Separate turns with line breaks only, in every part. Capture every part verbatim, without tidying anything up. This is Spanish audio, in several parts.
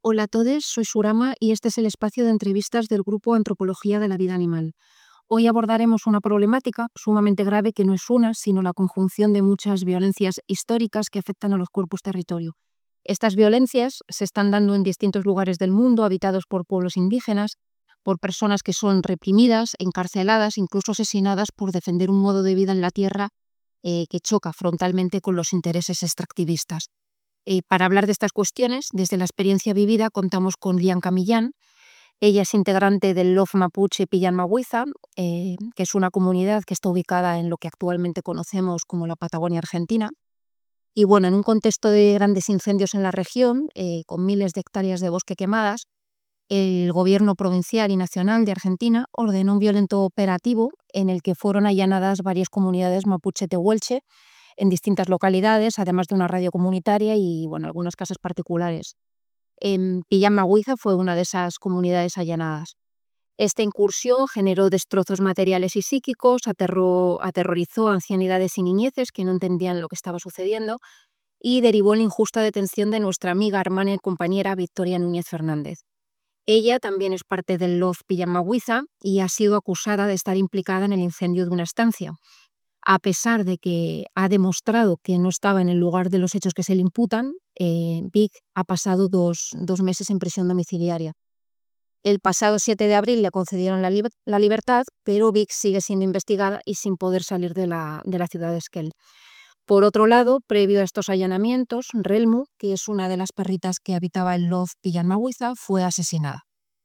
Hola a todos, soy Surama y este es el espacio de entrevistas del grupo Antropología de la Vida Animal. Hoy abordaremos una problemática sumamente grave que no es una, sino la conjunción de muchas violencias históricas que afectan a los cuerpos territorio. Estas violencias se están dando en distintos lugares del mundo, habitados por pueblos indígenas, por personas que son reprimidas, encarceladas, incluso asesinadas por defender un modo de vida en la tierra eh, que choca frontalmente con los intereses extractivistas. Eh, para hablar de estas cuestiones, desde la experiencia vivida, contamos con Lianca Millán. Ella es integrante del L O F Mapuche Pillan-Mahuiza, eh, que es una comunidad que está ubicada en lo que actualmente conocemos como la Patagonia Argentina. Y bueno, en un contexto de grandes incendios en la región, eh, con miles de hectáreas de bosque quemadas, el gobierno provincial y nacional de Argentina ordenó un violento operativo en el que fueron allanadas varias comunidades mapuche tehuelche en distintas localidades, además de una radio comunitaria y bueno, algunas casas particulares. En Pillan-Mahuiza fue una de esas comunidades allanadas. Esta incursión generó destrozos materiales y psíquicos, aterró, aterrorizó a ancianidades y niñeces que no entendían lo que estaba sucediendo y derivó en la injusta detención de nuestra amiga, hermana y compañera Victoria Núñez Fernández. Ella también es parte del L O F Pillan-Mahuiza y ha sido acusada de estar implicada en el incendio de una estancia, a pesar de que ha demostrado que no estaba en el lugar de los hechos que se le imputan. eh, Vic ha pasado dos, dos meses en prisión domiciliaria. El pasado siete de abril le concedieron la, liber- la libertad, pero Vic sigue siendo investigada y sin poder salir de la, de la ciudad de Esquel. Por otro lado, previo a estos allanamientos, Relmu, que es una de las perritas que habitaba el L O F Pillan-Mahuiza, fue asesinada.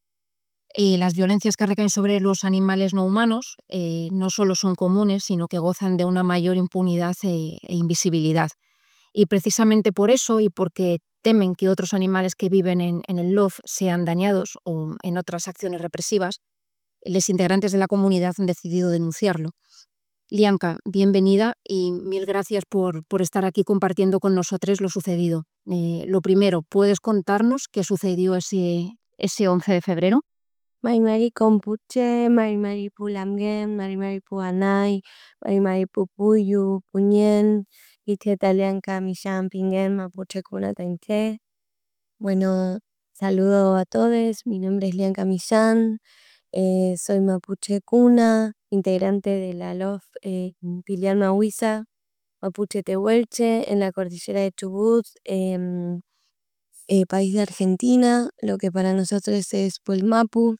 Eh, las violencias que recaen sobre los animales no humanos eh, no solo son comunes, sino que gozan de una mayor impunidad e, e invisibilidad. Y precisamente por eso, y porque temen que otros animales que viven en, en el L O F sean dañados o en otras acciones represivas, los integrantes de la comunidad han decidido denunciarlo. Lianca, bienvenida y mil gracias por, por estar aquí compartiendo con nosotros lo sucedido. Eh, lo primero, ¿puedes contarnos qué sucedió ese, ese once de febrero?
Marimari Kompuche, Marimari Pulamgen, Marimari Puanay, Marimari Pupuyu, Puñen, Italianca Millán Pingen, Mapuche Cuna Tainché. Bueno, saludo a todos, mi nombre es Lianca Millán, eh, soy Mapuche Cuna, integrante de la L O F eh, Pilian Mahuiza, Mapuche Tehuelche, en la cordillera de Chubut, em, eh, país de Argentina, lo que para nosotros es Puelmapu.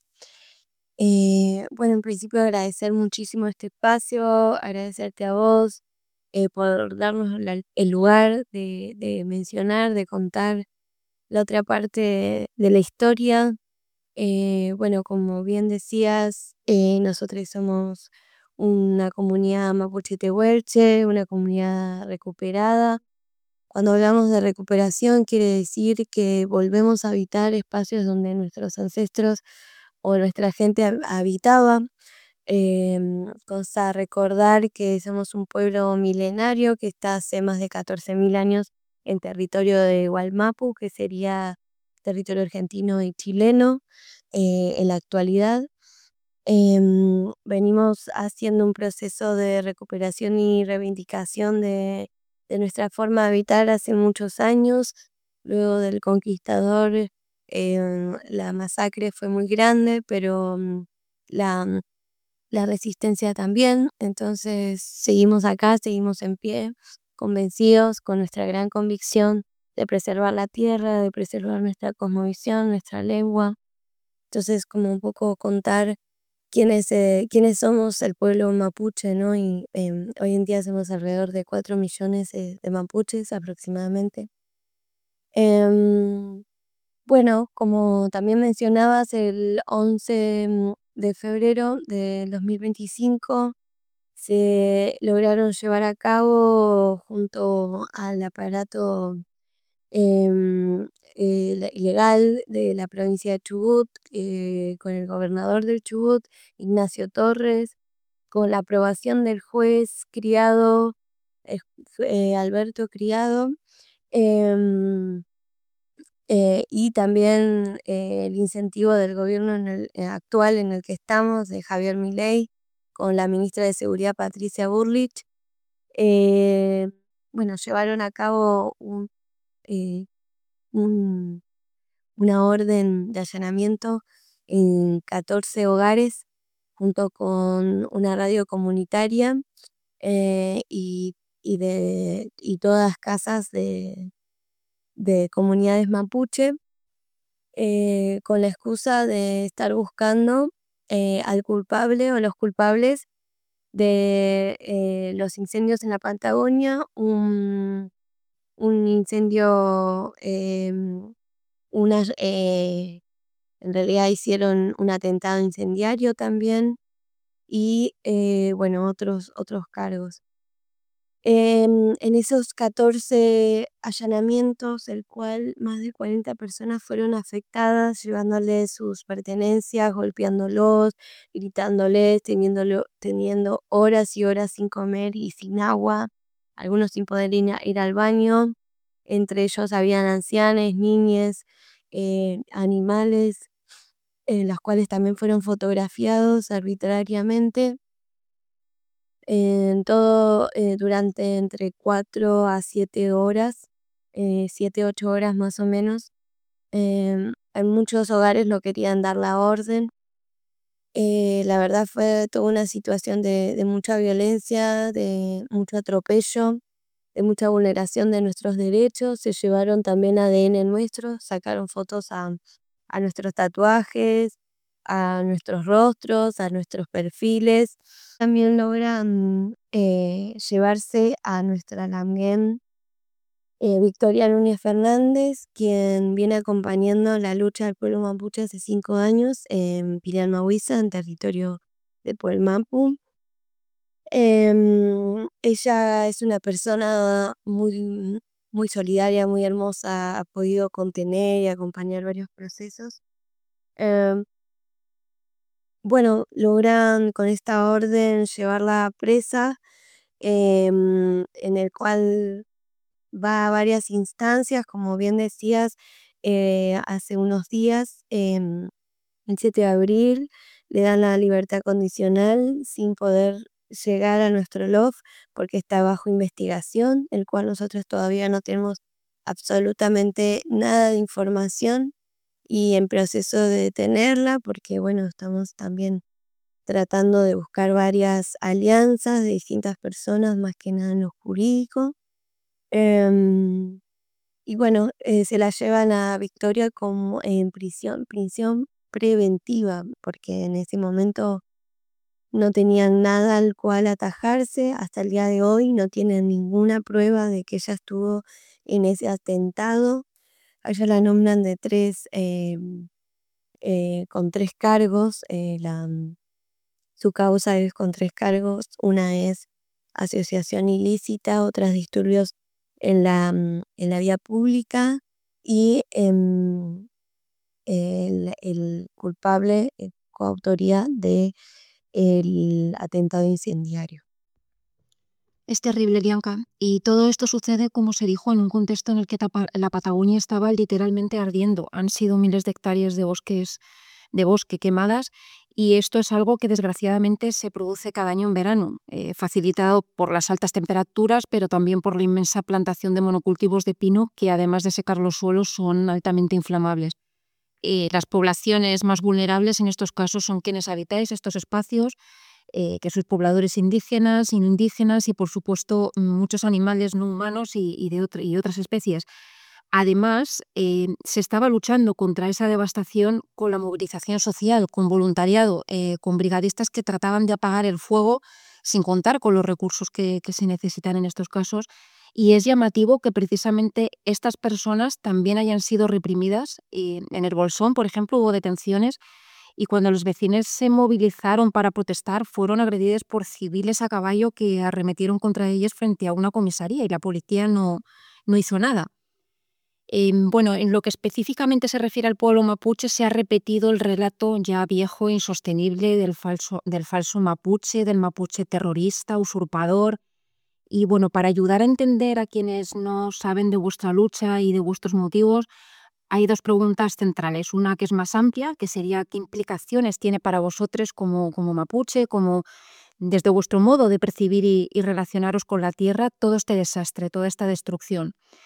Eh, bueno, en principio agradecer muchísimo este espacio, agradecerte a vos eh, por darnos la- el lugar de, de mencionar, de contar la otra parte de la historia. Eh, bueno, como bien decías, eh, nosotros somos una comunidad mapuche tehuelche, una comunidad recuperada. Cuando hablamos de recuperación quiere decir que volvemos a habitar espacios donde nuestros ancestros o nuestra gente hab- habitaba. Em, cosa recordar que somos un pueblo milenario que está hace más de catorce mil años en territorio de Gualmapu, que sería territorio argentino y chileno eh, en la actualidad. Em, venimos haciendo un proceso de recuperación y reivindicación de, de nuestra forma de habitar hace muchos años. Luego del conquistador, em, la masacre fue muy grande, pero mm, la, la resistencia también. Entonces seguimos acá, seguimos en pie, convencidos con nuestra gran convicción de preservar la tierra, de preservar nuestra cosmovisión, nuestra lengua. Entonces, como un poco contar quiénes, eh, quiénes somos el pueblo mapuche, ¿no? Y em, hoy en día somos alrededor de cuatro millones eh, de mapuches aproximadamente. Em, bueno, como también mencionabas, el once mm, de febrero del dos mil veinticinco se lograron llevar a cabo junto al aparato em, eh, la- ilegal de la provincia de Chubut, eh, con el gobernador del Chubut, Ignacio Torres, con la aprobación del juez Criado, eh, eh, Alberto Criado, em, eh, y también eh, el incentivo del gobierno en el, eh, actual en el que estamos, de Javier Milei, con la ministra de Seguridad Patricia Burlich. eh, bueno, llevaron a cabo un, eh, un una orden de allanamiento en catorce hogares junto con una radio comunitaria eh, y, y, de, y todas casas de, de comunidades mapuche eh, con la excusa de estar buscando eh, al culpable o los culpables de eh, los incendios en la Patagonia, un, un incendio, eh, unas, eh, en realidad hicieron un atentado incendiario también y eh, bueno, otros, otros cargos. Em, en esos catorce allanamientos, el cual más de cuarenta personas fueron afectadas, llevándoles sus pertenencias, golpeándolos, gritándoles, teniéndolo, teniendo horas y horas sin comer y sin agua, algunos sin poder ir, a- ir al baño. Entre ellos habían ancianes, niñes, eh, animales, eh, los cuales también fueron fotografiados arbitrariamente. En todo, eh, durante entre cuatro a siete horas, eh, siete, ocho horas más o menos. Em, en muchos hogares no querían dar la orden. Eh, la verdad fue toda una situación de, de mucha violencia, de mucho atropello, de mucha vulneración de nuestros derechos. Se llevaron también A D N nuestro, sacaron fotos a, a nuestros tatuajes, a nuestros rostros, a nuestros perfiles. También logran eh, llevarse a nuestra Lamguén eh, Victoria Núñez Fernández, quien viene acompañando la lucha del pueblo mapuche hace cinco años en Pillanmahuiza, en territorio de Puelmapu. Em, ella es una persona muy, muy solidaria, muy hermosa, ha podido contener y acompañar varios procesos. Em, bueno, logran con esta orden llevarla presa, em, en el cual va a varias instancias, como bien decías, eh, hace unos días, em, el siete de abril, le dan la libertad condicional sin poder llegar a nuestro loft porque está bajo investigación, el cual nosotros todavía no tenemos absolutamente nada de información y en proceso de detenerla porque, bueno, estamos también tratando de buscar varias alianzas de distintas personas, más que nada en lo jurídico. Em, y bueno, eh, se la llevan a Victoria como en prisión, prisión preventiva, porque en ese momento no tenían nada al cual atajarse. Hasta el día de hoy no tienen ninguna prueba de que ella estuvo en ese atentado. A ella la nombran de tres, em, eh, con tres cargos. Eh, la, su causa es con tres cargos. Una es asociación ilícita, otra es disturbios en la, mm, en la vía pública y em, el, el culpable, eh, coautoría de el atentado incendiario.
Es terrible, Bianca. Y todo esto sucede, como se dijo, en un contexto en el que tapa- la Patagonia estaba literalmente ardiendo. Han sido miles de hectáreas de bosques, de bosque quemadas, y esto es algo que desgraciadamente se produce cada año en verano, eh, facilitado por las altas temperaturas, pero también por la inmensa plantación de monocultivos de pino, que además de secar los suelos son altamente inflamables. Eh, las poblaciones más vulnerables en estos casos son quienes habitáis estos espacios, eh, que sois pobladores indígenas y no indígenas y, por supuesto, muchos animales no humanos y, y de otra- y otras especies. Además, eh, se estaba luchando contra esa devastación con la movilización social, con voluntariado, eh, con brigadistas que trataban de apagar el fuego sin contar con los recursos que, que se necesitan en estos casos. Y es llamativo que precisamente estas personas también hayan sido reprimidas. Y en el Bolsón, por ejemplo, hubo detenciones y cuando los vecinos se movilizaron para protestar, fueron agredidos por civiles a caballo que arremetieron contra ellos frente a una comisaría y la policía no, no hizo nada. Em, bueno, en lo que específicamente se refiere al pueblo mapuche, se ha repetido el relato ya viejo e insostenible del falso, del falso mapuche, del mapuche terrorista, usurpador. Y bueno, para ayudar a entender a quienes no saben de vuestra lucha y de vuestros motivos, hay dos preguntas centrales. Una que es más amplia, que sería qué implicaciones tiene para vosotros como, como mapuche, como desde vuestro modo de percibir y, y relacionaros con la tierra, todo este desastre, toda esta destrucción.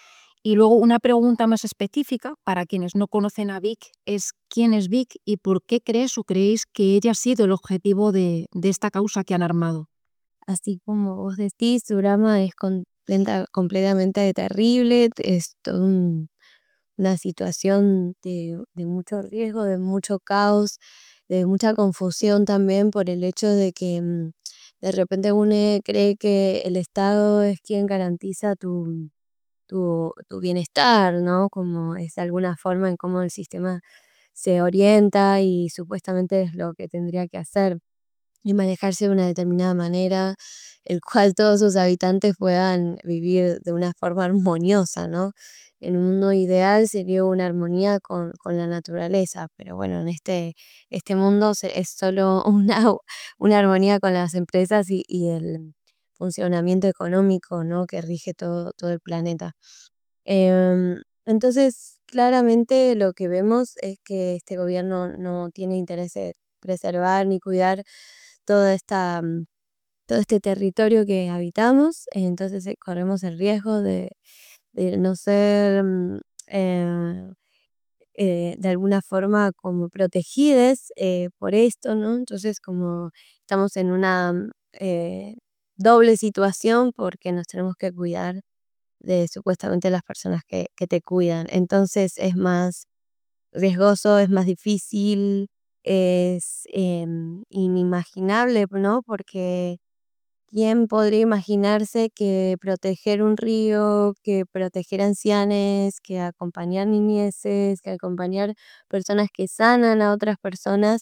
Y luego una pregunta más específica para quienes no conocen a Vic es ¿quién es Vic y por qué crees o creéis que ella ha sido el objetivo de, de esta causa que han armado?
Así como vos decís, su drama es completa- completamente terrible, es todo un- una situación de, de mucho riesgo, de mucho caos, de mucha confusión también por el hecho de que mm, de repente uno cree que el Estado es quien garantiza tu, tu, tu bienestar, ¿no? Como es de alguna forma en cómo el sistema se orienta y supuestamente es lo que tendría que hacer y manejarse de una determinada manera, el cual todos sus habitantes puedan vivir de una forma armoniosa, ¿no? En un mundo ideal sería una armonía con, con la naturaleza, pero bueno, en este, este mundo se- es solo una, una armonía con las empresas y, y el funcionamiento económico, ¿no? Que rige todo, todo el planeta. Em, entonces, claramente lo que vemos es que este gobierno no tiene interés de preservar ni cuidar toda esta, mm, todo este territorio que habitamos, entonces eh, corremos el riesgo de, de no ser mm, eh, eh, de alguna forma como protegidas eh, por esto, ¿no? Entonces como estamos en una mm, eh, doble situación porque nos tenemos que cuidar de supuestamente las personas que, que te cuidan. Entonces es más riesgoso, es más difícil, es em, inimaginable, ¿no? Porque ¿quién podría imaginarse que proteger un río, que proteger ancianes, que acompañar niñeces, que acompañar personas que sanan a otras personas,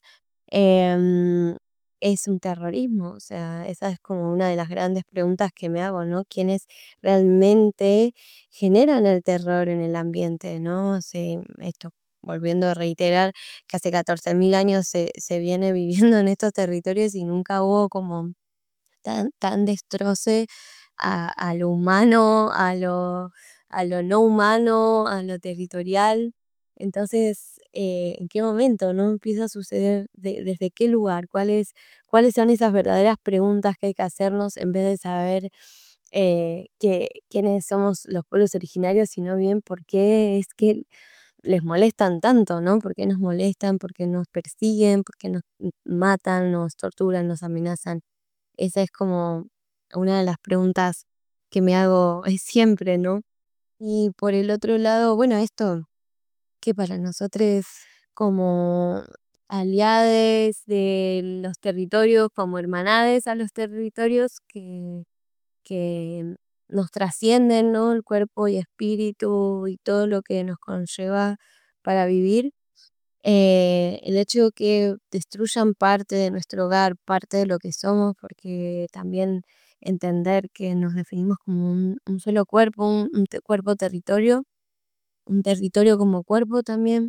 em, es un terrorismo? O sea, esa es como una de las grandes preguntas que me hago, ¿no? ¿Quiénes realmente generan el terror en el ambiente, ¿no? Sí, esto, volviendo a reiterar, que hace catorce mil años se, se viene viviendo en estos territorios y nunca hubo como tan, tan destroce a, a lo humano, a lo, a lo no humano, a lo territorial. Entonces, eh, ¿en qué momento no empieza a suceder? De- ¿desde qué lugar? ¿Cuáles, cuáles son esas verdaderas preguntas que hay que hacernos en vez de saber eh, que, quiénes somos los pueblos originarios, sino bien por qué es que les molestan tanto, ¿no? ¿Por qué nos molestan? ¿Por qué nos persiguen? ¿Por qué nos matan, nos torturan, nos amenazan? Esa es como una de las preguntas que me hago eh, siempre, ¿no? Y por el otro lado, bueno, esto que para nosotros como aliades de los territorios, como hermanades a los territorios que, que nos trascienden, ¿no? El cuerpo y espíritu y todo lo que nos conlleva para vivir. Eh, el hecho de que destruyan parte de nuestro hogar, parte de lo que somos, porque también entender que nos definimos como un, un solo cuerpo, un, un te- cuerpo territorio, un territorio como cuerpo también.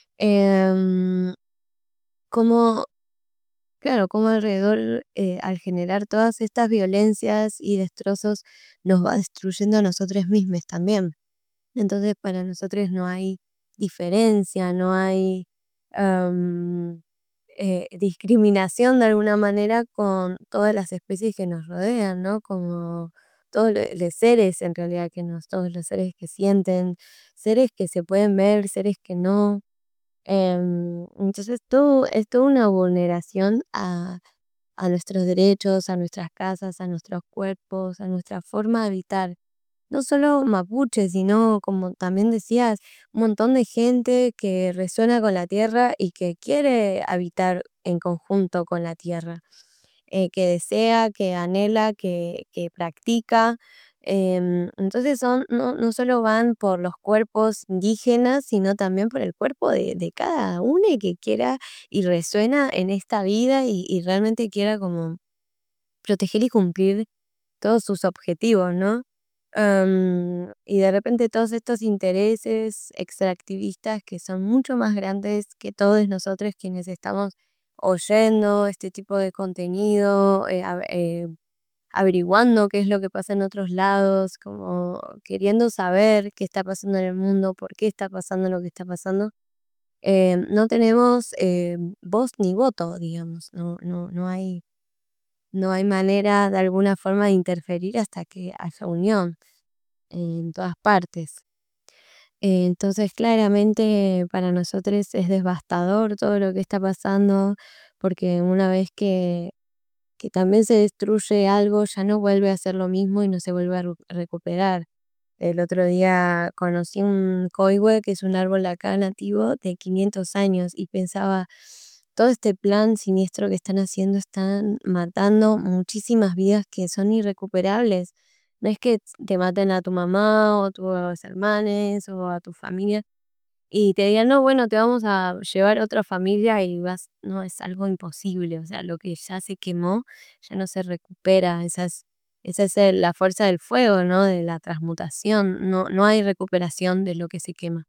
Em, como, claro, como alrededor, eh, al generar todas estas violencias y destrozos, nos va destruyendo a nosotros mismos también. Entonces, para nosotros no hay diferencia, no hay am, eh, discriminación de alguna manera con todas las especies que nos rodean, ¿no? Como todos lo- los seres en realidad que nos, todos los seres que sienten, seres que se pueden ver, seres que no. Em, entonces, todo, es toda una vulneración a, a nuestros derechos, a nuestras casas, a nuestros cuerpos, a nuestra forma de habitar no solo mapuche, sino, como también decías, un montón de gente que resuena con la tierra y que quiere habitar en conjunto con la tierra, eh, que desea, que anhela, que, que practica. Em, entonces son, no, no solo van por los cuerpos indígenas, sino también por el cuerpo de, de cada uno que quiera y resuena en esta vida y, y realmente quiera como proteger y cumplir todos sus objetivos, ¿no? Am, y de repente todos estos intereses extractivistas que son mucho más grandes que todos nosotros quienes estamos oyendo este tipo de contenido, eh, a- eh, averiguando qué es lo que pasa en otros lados, como queriendo saber qué está pasando en el mundo, por qué está pasando lo que está pasando. Eh, no tenemos eh, voz ni voto, digamos, no, no, no hay no hay manera de alguna forma de interferir hasta que haya unión en todas partes. Eh, entonces, claramente para nosotros es devastador todo lo que está pasando, porque una vez que, que también se destruye algo, ya no vuelve a ser lo mismo y no se vuelve a ru- recuperar. El otro día conocí un coihue, que es un árbol acá nativo de quinientos años, y pensaba, todo este plan siniestro que están haciendo, están matando muchísimas vidas que son irrecuperables. No es que te maten a tu mamá o a tus hermanos o a tu familia y te digan, no, bueno, te vamos a llevar a otra familia y vas, no, es algo imposible. O sea, lo que ya se quemó ya no se recupera. Esa es, esa es el- la fuerza del fuego, ¿no? De la transmutación. No, no hay recuperación de lo que se quema.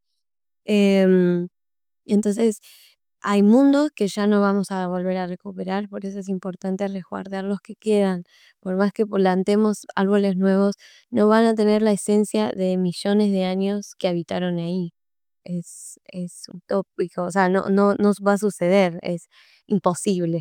Em, entonces, hay mundos que ya no vamos a volver a recuperar, por eso es importante resguardar los que quedan. Por más que plantemos árboles nuevos, no van a tener la esencia de millones de años que habitaron ahí. Es, es utópico, o sea, no, no nos va a suceder, es imposible.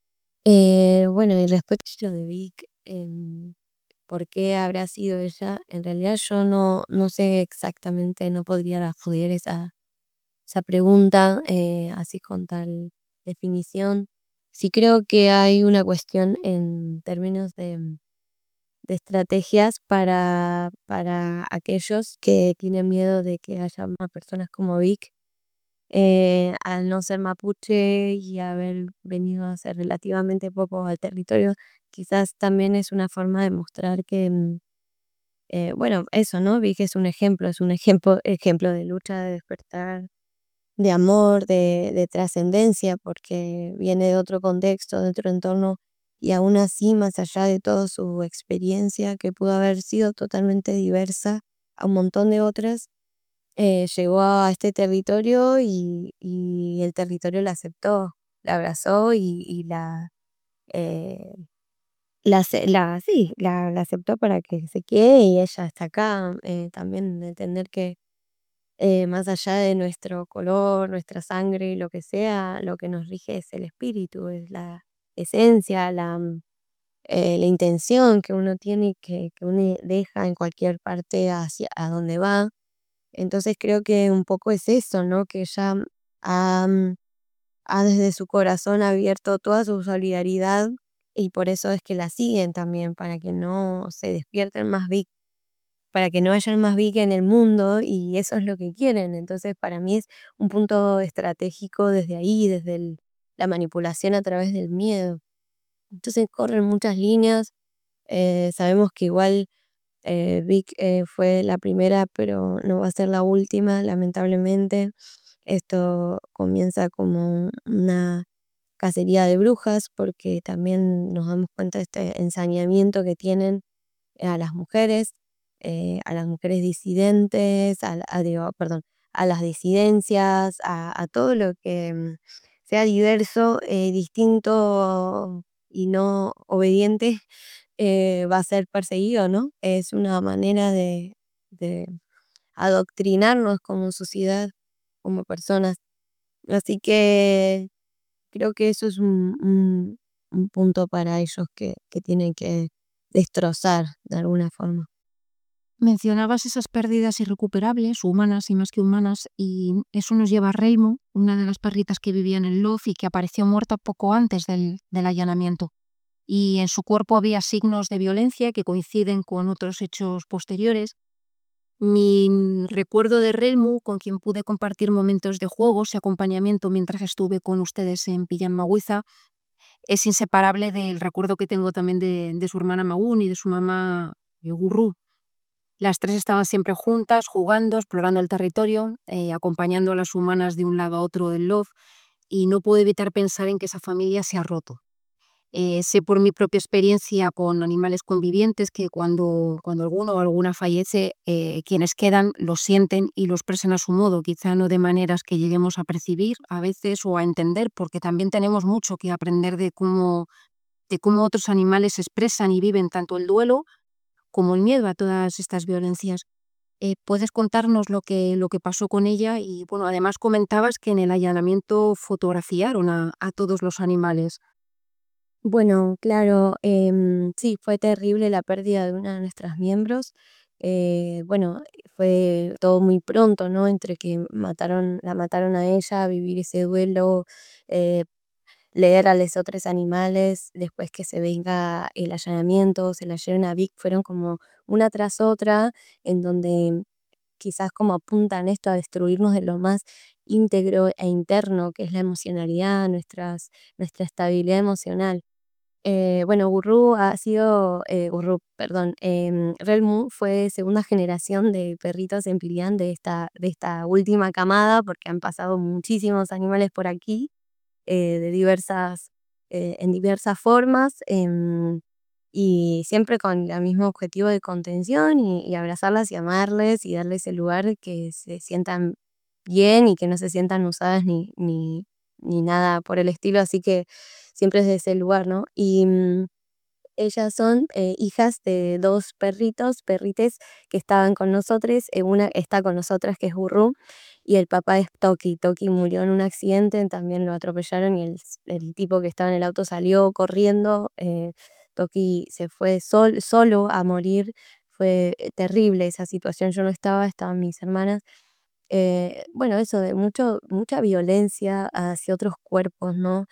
Eh, bueno, y respecto de Vic, em, ¿por qué habrá sido ella? En realidad yo no, no sé exactamente, no podría responder esa esa pregunta, eh, así con tal definición. Sí creo que hay una cuestión en términos de, mm, de estrategias para, para aquellos que tienen miedo de que haya más personas como Vic, eh, al no ser mapuche y haber venido a ser relativamente poco al territorio, quizás también es una forma de mostrar que, mm, eh, bueno, eso, ¿no? Vic es un ejemplo, es un ejemplo, ejemplo de lucha, de despertar, de amor, de, de trascendencia, porque viene de otro contexto, de otro entorno, y aún así, más allá de toda su experiencia, que pudo haber sido totalmente diversa a un montón de otras, eh, llegó a este territorio y, y el territorio la aceptó, la abrazó y, y la, eh, la, ace- la, sí, la, la aceptó para que se quede y ella está acá. Eh, también entender que eh, más allá de nuestro color, nuestra sangre, lo que sea, lo que nos rige es el espíritu, es la esencia, la, mm, eh, la intención que uno tiene y que, que uno deja en cualquier parte hacia a donde va. Entonces creo que un poco es eso, ¿no? Que ella ha, mm, ha desde su corazón abierto toda su solidaridad y por eso es que la siguen también, para que no se despierten más víctimas, para que no hayan más Vic en el mundo y eso es lo que quieren. Entonces, para mí es un punto estratégico desde ahí, desde el- la manipulación a través del miedo. Entonces, corren muchas líneas. Eh, sabemos que igual eh, Vic eh, fue la primera, pero no va a ser la última, lamentablemente. Esto comienza como una cacería de brujas, porque también nos damos cuenta de este ensañamiento que tienen a las mujeres, eh, a las mujeres disidentes, a, la- a, digo, perdón, a las disidencias, a, a todo lo que mm, sea diverso, eh, distinto y no obediente, eh, va a ser perseguido, ¿no? Es una manera de, de adoctrinarnos como sociedad, como personas. Así que creo que eso es un, un- un punto para ellos que, que tienen que destrozar de alguna forma.
Mencionabas esas pérdidas irrecuperables, humanas y más que humanas, y eso nos lleva a Reimo, una de las perritas que vivía en el loft y que apareció muerta poco antes del, del allanamiento. Y en su cuerpo había signos de violencia que coinciden con otros hechos posteriores. Mi mm, recuerdo de Relmu, con quien pude compartir momentos de juegos y acompañamiento mientras estuve con ustedes en Pillan Maguiza, es inseparable del recuerdo que tengo también de, de su hermana Magun y de su mamá eh, Gurru. Las tres estaban siempre juntas, jugando, explorando el territorio, eh, acompañando a las humanas de un lado a otro del loft, y no puedo evitar pensar en que esa familia se ha roto. Eh, sé por mi propia experiencia con animales convivientes que cuando, cuando alguno o alguna fallece, eh, quienes quedan lo sienten y lo expresan a su modo, quizá no de maneras que lleguemos a percibir a veces o a entender, porque también tenemos mucho que aprender de cómo, de cómo otros animales expresan y viven tanto el duelo como el miedo a todas estas violencias. Eh, ¿puedes contarnos lo que, lo que pasó con ella? Y bueno, además comentabas que en el allanamiento fotografiaron a, a todos los animales.
Bueno, claro, em, sí, fue terrible la pérdida de una de nuestras miembros. Eh, bueno, fue todo muy pronto, ¿no? Entre que mataron, la mataron a ella, vivir ese duelo, eh, leer a los otros animales, después que se venga el allanamiento, se la lleven a Vic, fueron como una tras otra, en donde quizás como apuntan esto a destruirnos de lo más íntegro e interno, que es la emocionalidad, nuestras, nuestra estabilidad emocional. Eh, bueno, Gurú ha sido, eh, Gurú, perdón, em, Relmu fue segunda generación de perritos empirián de esta, de esta última camada, porque han pasado muchísimos animales por aquí, eh, de diversas, eh, en diversas formas, em, y siempre con el mismo objetivo de contención y, y abrazarlas y amarles y darles el lugar que se sientan bien y que no se sientan usadas ni, ni, ni nada por el estilo, así que siempre es de ese lugar, ¿no? Y mm, ellas son eh, hijas de dos perritos, perrites que estaban con nosotros. Eh, una está con nosotras, que es Burru, y el papá es Toki. Toki murió en un accidente, también lo atropellaron y el, el tipo que estaba en el auto salió corriendo. eh, Toki se fue sol- solo a morir. Fue eh, terrible esa situación. Yo no estaba, estaban mis hermanas. Eh, bueno, eso de mucho, mucha violencia hacia otros cuerpos, ¿no?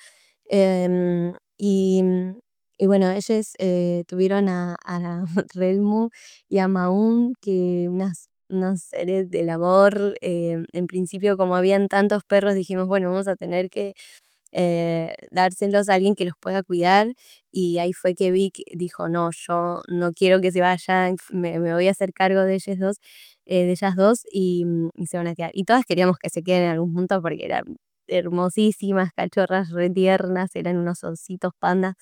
Em, y, mm, y bueno, ellos eh, tuvieron a, a Relmu y a Maun, que unas, unos seres del amor. Eh, en principio, como habían tantos perros, dijimos, bueno, vamos a tener que eh, dárselos a alguien que los pueda cuidar. Y ahí fue que Vic dijo, no, yo no quiero que se vayan, me, me voy a hacer cargo de ellas dos, eh, de ellas dos y, mm, y se van a quedar. Y todas queríamos que se queden en algún punto porque eran hermosísimas, cachorras, re tiernas, eran unos ositos pandas.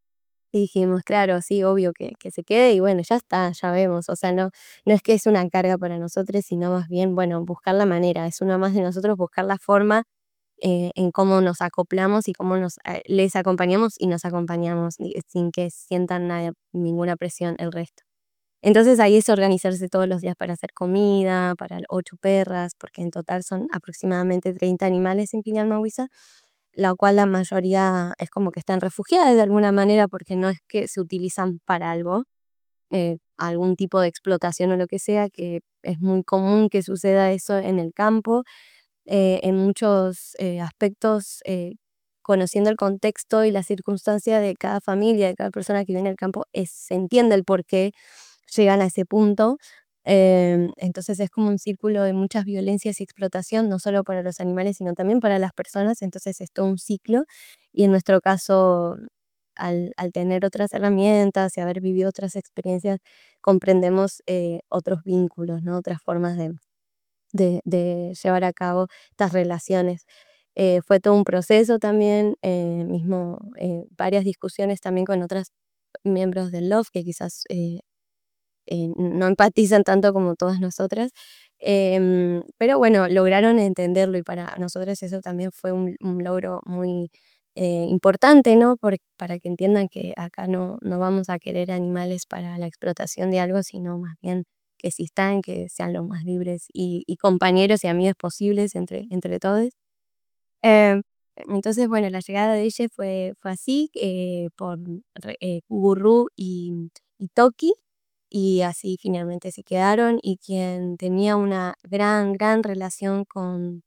Y dijimos, claro, sí, obvio que, que se quede y bueno, ya está, ya vemos. O sea, no, no es que es una carga para nosotros, sino más bien, bueno, buscar la manera, es una más de nosotros buscar la forma eh, en cómo nos acoplamos y cómo nos eh, les acompañamos y nos acompañamos y- sin que sientan nada, ninguna presión el resto. Entonces ahí es organizarse todos los días para hacer comida, para ocho perras, porque en total son aproximadamente treinta animales en Piñalmahuiza, la cual la mayoría es como que están refugiadas de alguna manera porque no es que se utilizan para algo, eh, algún tipo de explotación o lo que sea, que es muy común que suceda eso en el campo, eh, en muchos eh, aspectos, eh, conociendo el contexto y la circunstancia de cada familia, de cada persona que vive en el campo, es- se entiende el por qué llegan a ese punto. Em, entonces es como un círculo de muchas violencias y explotación, no solo para los animales, sino también para las personas. Entonces es todo un ciclo. Y en nuestro caso, al, al tener otras herramientas y haber vivido otras experiencias, comprendemos eh, otros vínculos, ¿no? Otras formas de, de, de llevar a cabo estas relaciones. Eh, fue todo un proceso también, eh, mismo eh, varias discusiones también con otras miembros del Love que quizás eh, eh, no empatizan tanto como todas nosotras. Em, pero bueno, lograron entenderlo y para nosotros eso también fue un, un logro muy eh, importante, ¿no? Por- para que entiendan que acá no, no vamos a querer animales para la explotación de algo, sino más bien que existan, que sean los más libres y, y compañeros y amigos posibles entre, entre todos. Em, entonces, bueno, la llegada de ella fue, fue así, eh, por re- eh, Gurú y, y Toki, y así finalmente se quedaron, y quien tenía una gran, gran relación con,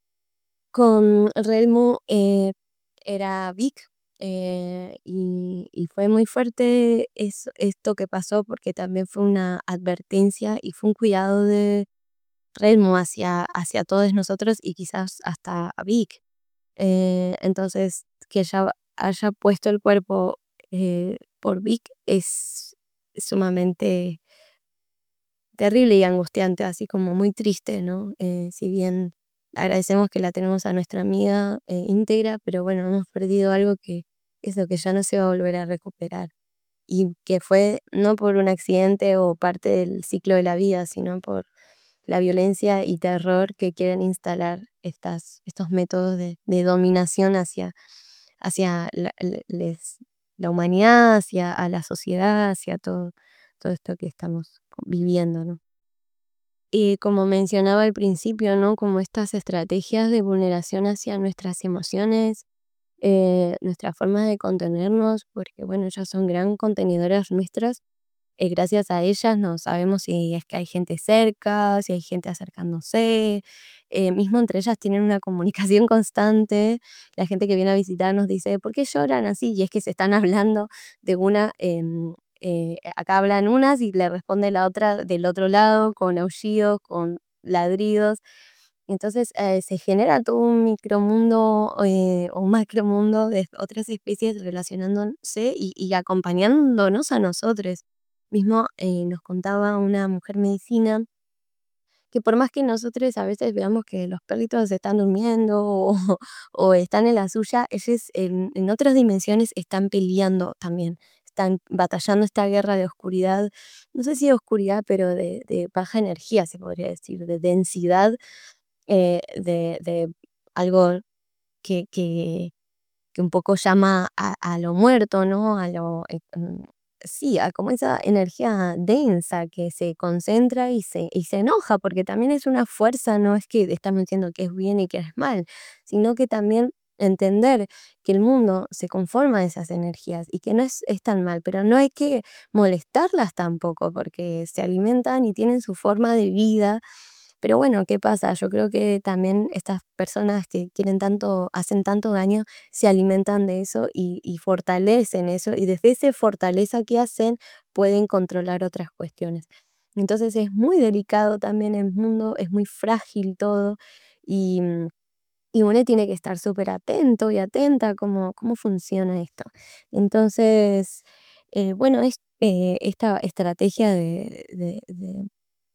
con Relmu eh, era Vic, eh, y, y fue muy fuerte eso- esto que pasó porque también fue una advertencia y fue un cuidado de Relmu hacia, hacia todos nosotros y quizás hasta a Vic. Eh, entonces, que ella haya puesto el cuerpo eh, por Vic es sumamente terrible y angustiante, así como muy triste, ¿no? Eh, si bien agradecemos que la tenemos a nuestra amiga eh, íntegra, pero bueno, hemos perdido algo que es lo que ya no se va a volver a recuperar. Y que fue no por un accidente o parte del ciclo de la vida, sino por la violencia y terror que quieren instalar estas, estos métodos de, de dominación hacia, hacia la, le- les- la humanidad, hacia a la sociedad, hacia todo, todo esto que estamos viviendo, ¿no? Y como mencionaba al principio, ¿no? Como estas estrategias de vulneración hacia nuestras emociones, eh, nuestras formas de contenernos, porque bueno, ellas son gran contenedoras nuestras, eh, gracias a ellas no sabemos si es que hay gente cerca, si hay gente acercándose, eh, mismo entre ellas tienen una comunicación constante. La gente que viene a visitarnos dice: "¿Por qué lloran así?". Y es que se están hablando de una, em, eh, acá hablan unas y le responde la otra del otro lado con aullidos, con ladridos. Entonces, eh, se genera todo un micromundo, eh, o un macromundo de otras especies relacionándose y y acompañándonos a nosotros. Mismo, eh, nos contaba una mujer medicina que por más que nosotros a veces veamos que los perritos están durmiendo o o están en la suya, ellos en en otras dimensiones están peleando también, están batallando esta guerra de oscuridad, no sé si de oscuridad, pero de de baja energía, se podría decir, de densidad, eh, de de algo que que que un poco llama a a lo muerto, ¿no? A lo, eh, mm, sí, a como esa energía densa que se concentra y se y se enoja, porque también es una fuerza, no es que estamos diciendo que es bien y que es mal, sino que también entender que el mundo se conforma de esas energías y que no es es tan mal, pero no hay que molestarlas tampoco, porque se alimentan y tienen su forma de vida. Pero bueno, ¿qué pasa? Yo creo que también estas personas que quieren tanto, hacen tanto daño, se alimentan de eso y, y fortalecen eso, y desde esa fortaleza que hacen pueden controlar otras cuestiones. Entonces es muy delicado también el mundo, es muy frágil todo y, mm, y uno tiene que estar súper atento y atenta a cómo, cómo funciona esto. Entonces, eh, bueno, es, eh, esta estrategia de, de- de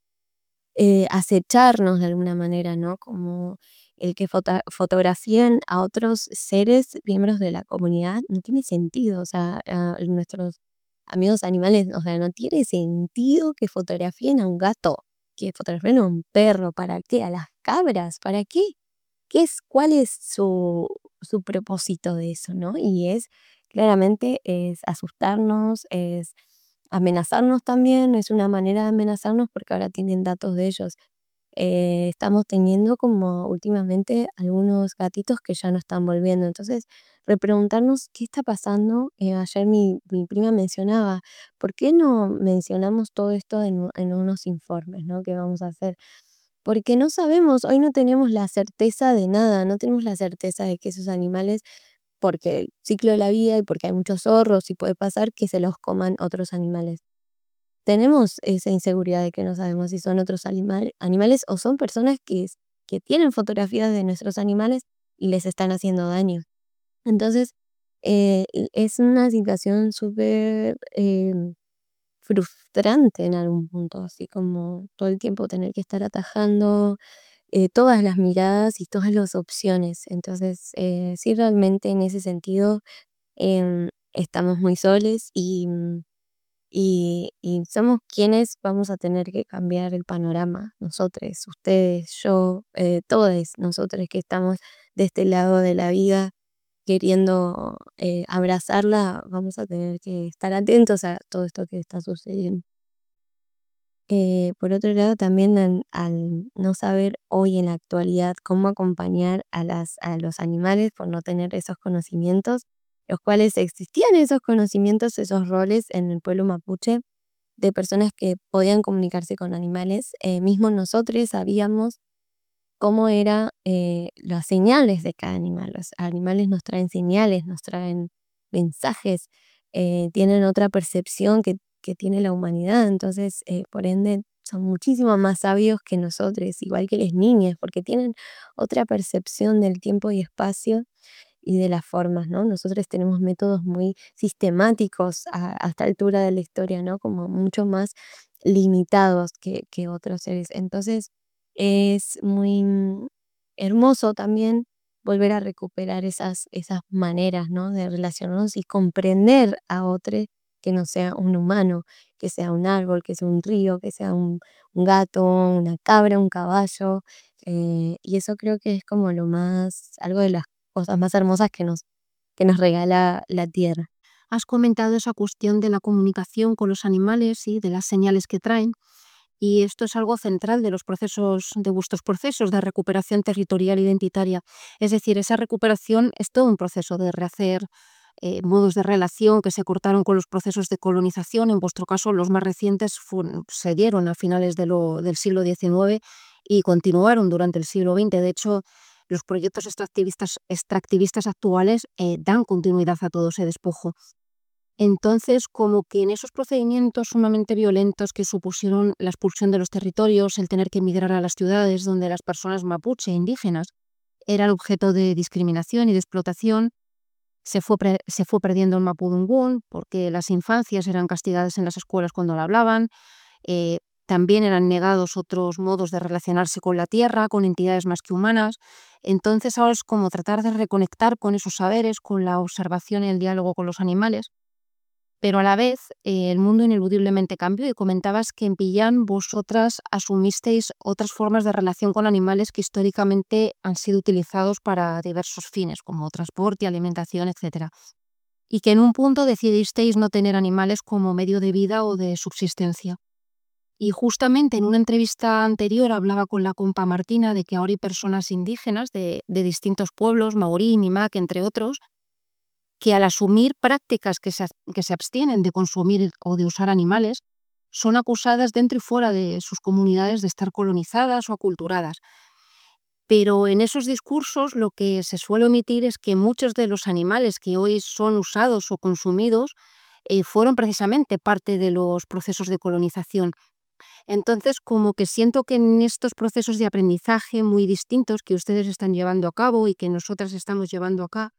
eh, acecharnos de alguna manera, ¿no? Como el que fota fotografíen a otros seres, miembros de la comunidad, no tiene sentido, o sea, a nuestros amigos animales, o sea, no tiene sentido que fotografíen a un gato, que fotografíen a un perro, ¿para qué? ¿A las cabras? ¿Para qué? ¿Qué es cuál es su su propósito de eso, no? Y es, claramente, es asustarnos, es amenazarnos también, es una manera de amenazarnos porque ahora tienen datos de ellos. Eh, estamos teniendo como últimamente algunos gatitos que ya no están volviendo. Entonces, repreguntarnos qué está pasando. Eh, ayer mi, mi prima mencionaba, ¿por qué no mencionamos todo esto en, u- en unos informes, ¿no? Que vamos a hacer? Porque no sabemos, hoy no tenemos la certeza de nada, no tenemos la certeza de que esos animales, porque el ciclo de la vida y porque hay muchos zorros y puede pasar que se los coman otros animales. Tenemos esa inseguridad de que no sabemos si son otros animal animales o son personas que s que tienen fotografías de nuestros animales y les están haciendo daño. Entonces, eh, e es una situación súper, em, frustrante en algún punto, así como todo el tiempo tener que estar atajando, eh, todas las miradas y todas las opciones. Entonces, eh, sí, realmente en ese sentido, em, estamos muy soles y, mm y y somos quienes vamos a tener que cambiar el panorama, nosotros, ustedes, yo, eh, todes nosotros que estamos de este lado de la vida queriendo, eh, abrazarla, vamos a tener que estar atentos a todo esto que está sucediendo. Eh, por otro lado, también al al no saber hoy en la actualidad cómo acompañar a las a los animales por no tener esos conocimientos, los cuales existían esos conocimientos, esos roles en el pueblo mapuche de personas que podían comunicarse con animales, eh, mismo nosotros sabíamos cómo era, eh, las señales de cada animal. Los animales nos traen señales, nos traen mensajes, eh, tienen otra percepción que, que tiene la humanidad, entonces, eh, por ende, son muchísimo más sabios que nosotros, igual que las niñas, porque tienen otra percepción del tiempo y espacio y de las formas, ¿no? Nosotros tenemos métodos muy sistemáticos a, a esta altura de la historia, ¿no? Como mucho más limitados que, que otros seres. Entonces, es muy mm, hermoso también volver a recuperar esas, esas maneras, ¿no? De relacionarnos y comprender a otro que no sea un humano, que sea un árbol, que sea un río, que sea un, un gato, una cabra, un caballo. Eh, y eso creo que es como lo más, algo de las cosas más hermosas que nos que nos regala la tierra.
Has comentado esa cuestión de la comunicación con los animales y de las señales que traen, y esto es algo central de los procesos, de vuestros procesos de recuperación territorial identitaria. Es decir, esa recuperación es todo un proceso de rehacer eh, modos de relación que se cortaron con los procesos de colonización. En vuestro caso, los más recientes fueron, se dieron a finales de lo, del siglo diecinueve y continuaron durante el siglo veinte. De hecho, los proyectos extractivistas, extractivistas actuales eh, dan continuidad a todo ese despojo. Entonces, como que en esos procedimientos sumamente violentos que supusieron la expulsión de los territorios, el tener que emigrar a las ciudades donde las personas mapuche e indígenas eran objeto de discriminación y de explotación, se fue, pre- se fue perdiendo el mapudungún porque las infancias eran castigadas en las escuelas cuando la hablaban, eh, también eran negados otros modos de relacionarse con la tierra, con entidades más que humanas. Entonces ahora es como tratar de reconectar con esos saberes, con la observación y el diálogo con los animales, pero a la vez eh, el mundo ineludiblemente cambió y comentabas que en Pillán vosotras asumisteis otras formas de relación con animales que históricamente han sido utilizados para diversos fines, como transporte, alimentación, etcétera. Y que en un punto decidisteis no tener animales como medio de vida o de subsistencia. Y justamente en una entrevista anterior hablaba con la compa Martina de que ahora hay personas indígenas de, de distintos pueblos, maorí, mimak, entre otros, que al asumir prácticas que se, que se abstienen de consumir o de usar animales, son acusadas dentro y fuera de sus comunidades de estar colonizadas o aculturadas. Pero en esos discursos lo que se suele omitir es que muchos de los animales que hoy son usados o consumidos eh, fueron precisamente parte de los procesos de colonización. Entonces, como que siento que en estos procesos de aprendizaje muy distintos que ustedes están llevando a cabo y que nosotras estamos llevando acá,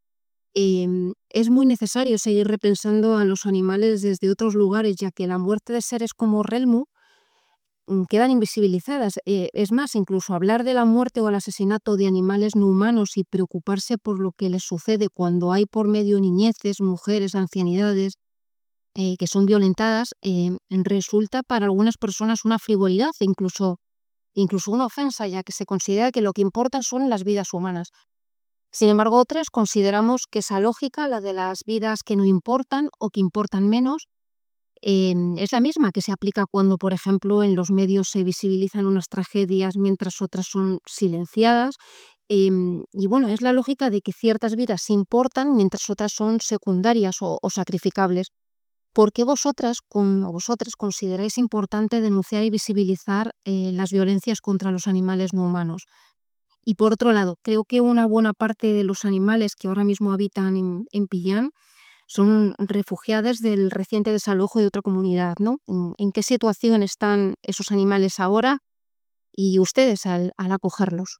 Em, es muy necesario seguir repensando a los animales desde otros lugares, ya que la muerte de seres como Relmu mm, quedan invisibilizadas. Eh, es más, incluso hablar de la muerte o el asesinato de animales no humanos y preocuparse por lo que les sucede cuando hay por medio niñeces, mujeres, ancianidades eh, que son violentadas, eh, resulta para algunas personas una frivolidad, e incluso, incluso una ofensa, ya que se considera que lo que importa son las vidas humanas. Sin embargo, otras consideramos que esa lógica, la de las vidas que no importan o que importan menos, em, es la misma que se aplica cuando, por ejemplo, en los medios se visibilizan unas tragedias mientras otras son silenciadas. Em, y bueno, es la lógica de que ciertas vidas importan mientras otras son secundarias o, o sacrificables. ¿Por qué vosotras con, o vosotras consideráis importante denunciar y visibilizar eh, las violencias contra los animales no humanos? Y por otro lado, creo que una buena parte de los animales que ahora mismo habitan en, en Pillán son refugiadas del reciente desalojo de otra comunidad, ¿no? ¿En, en qué situación están esos animales ahora y ustedes al, al acogerlos?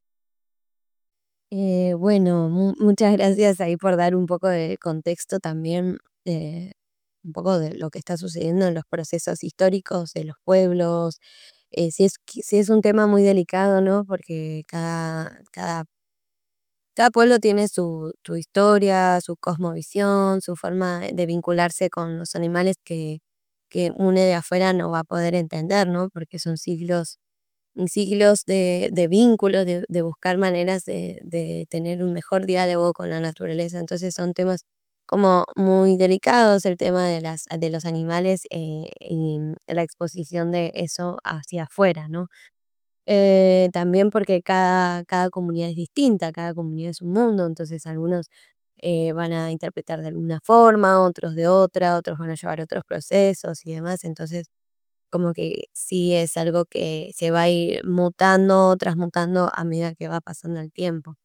Eh, bueno, mu- muchas gracias ahí por dar un poco de contexto también, eh, un poco de lo que está sucediendo en los procesos históricos de los pueblos. Eh, sí es, qui- sí es un tema muy delicado, ¿no? Porque cada, cada, cada pueblo tiene su, su historia, su cosmovisión, su forma de vincularse con los animales que, que uno de afuera no va a poder entender, ¿no? Porque son siglos siglos de, de vínculos, de, de buscar maneras de, de tener un mejor diálogo con la naturaleza. Entonces son temas como muy delicados, el tema de, las, de los animales eh, y la exposición de eso hacia afuera, ¿no? Eh, también porque cada, cada comunidad es distinta, cada comunidad es un mundo, entonces algunos eh, van a interpretar de alguna forma, otros de otra, otros van a llevar otros procesos y demás, entonces como que sí es algo que se va a ir mutando, transmutando a medida que va pasando el tiempo.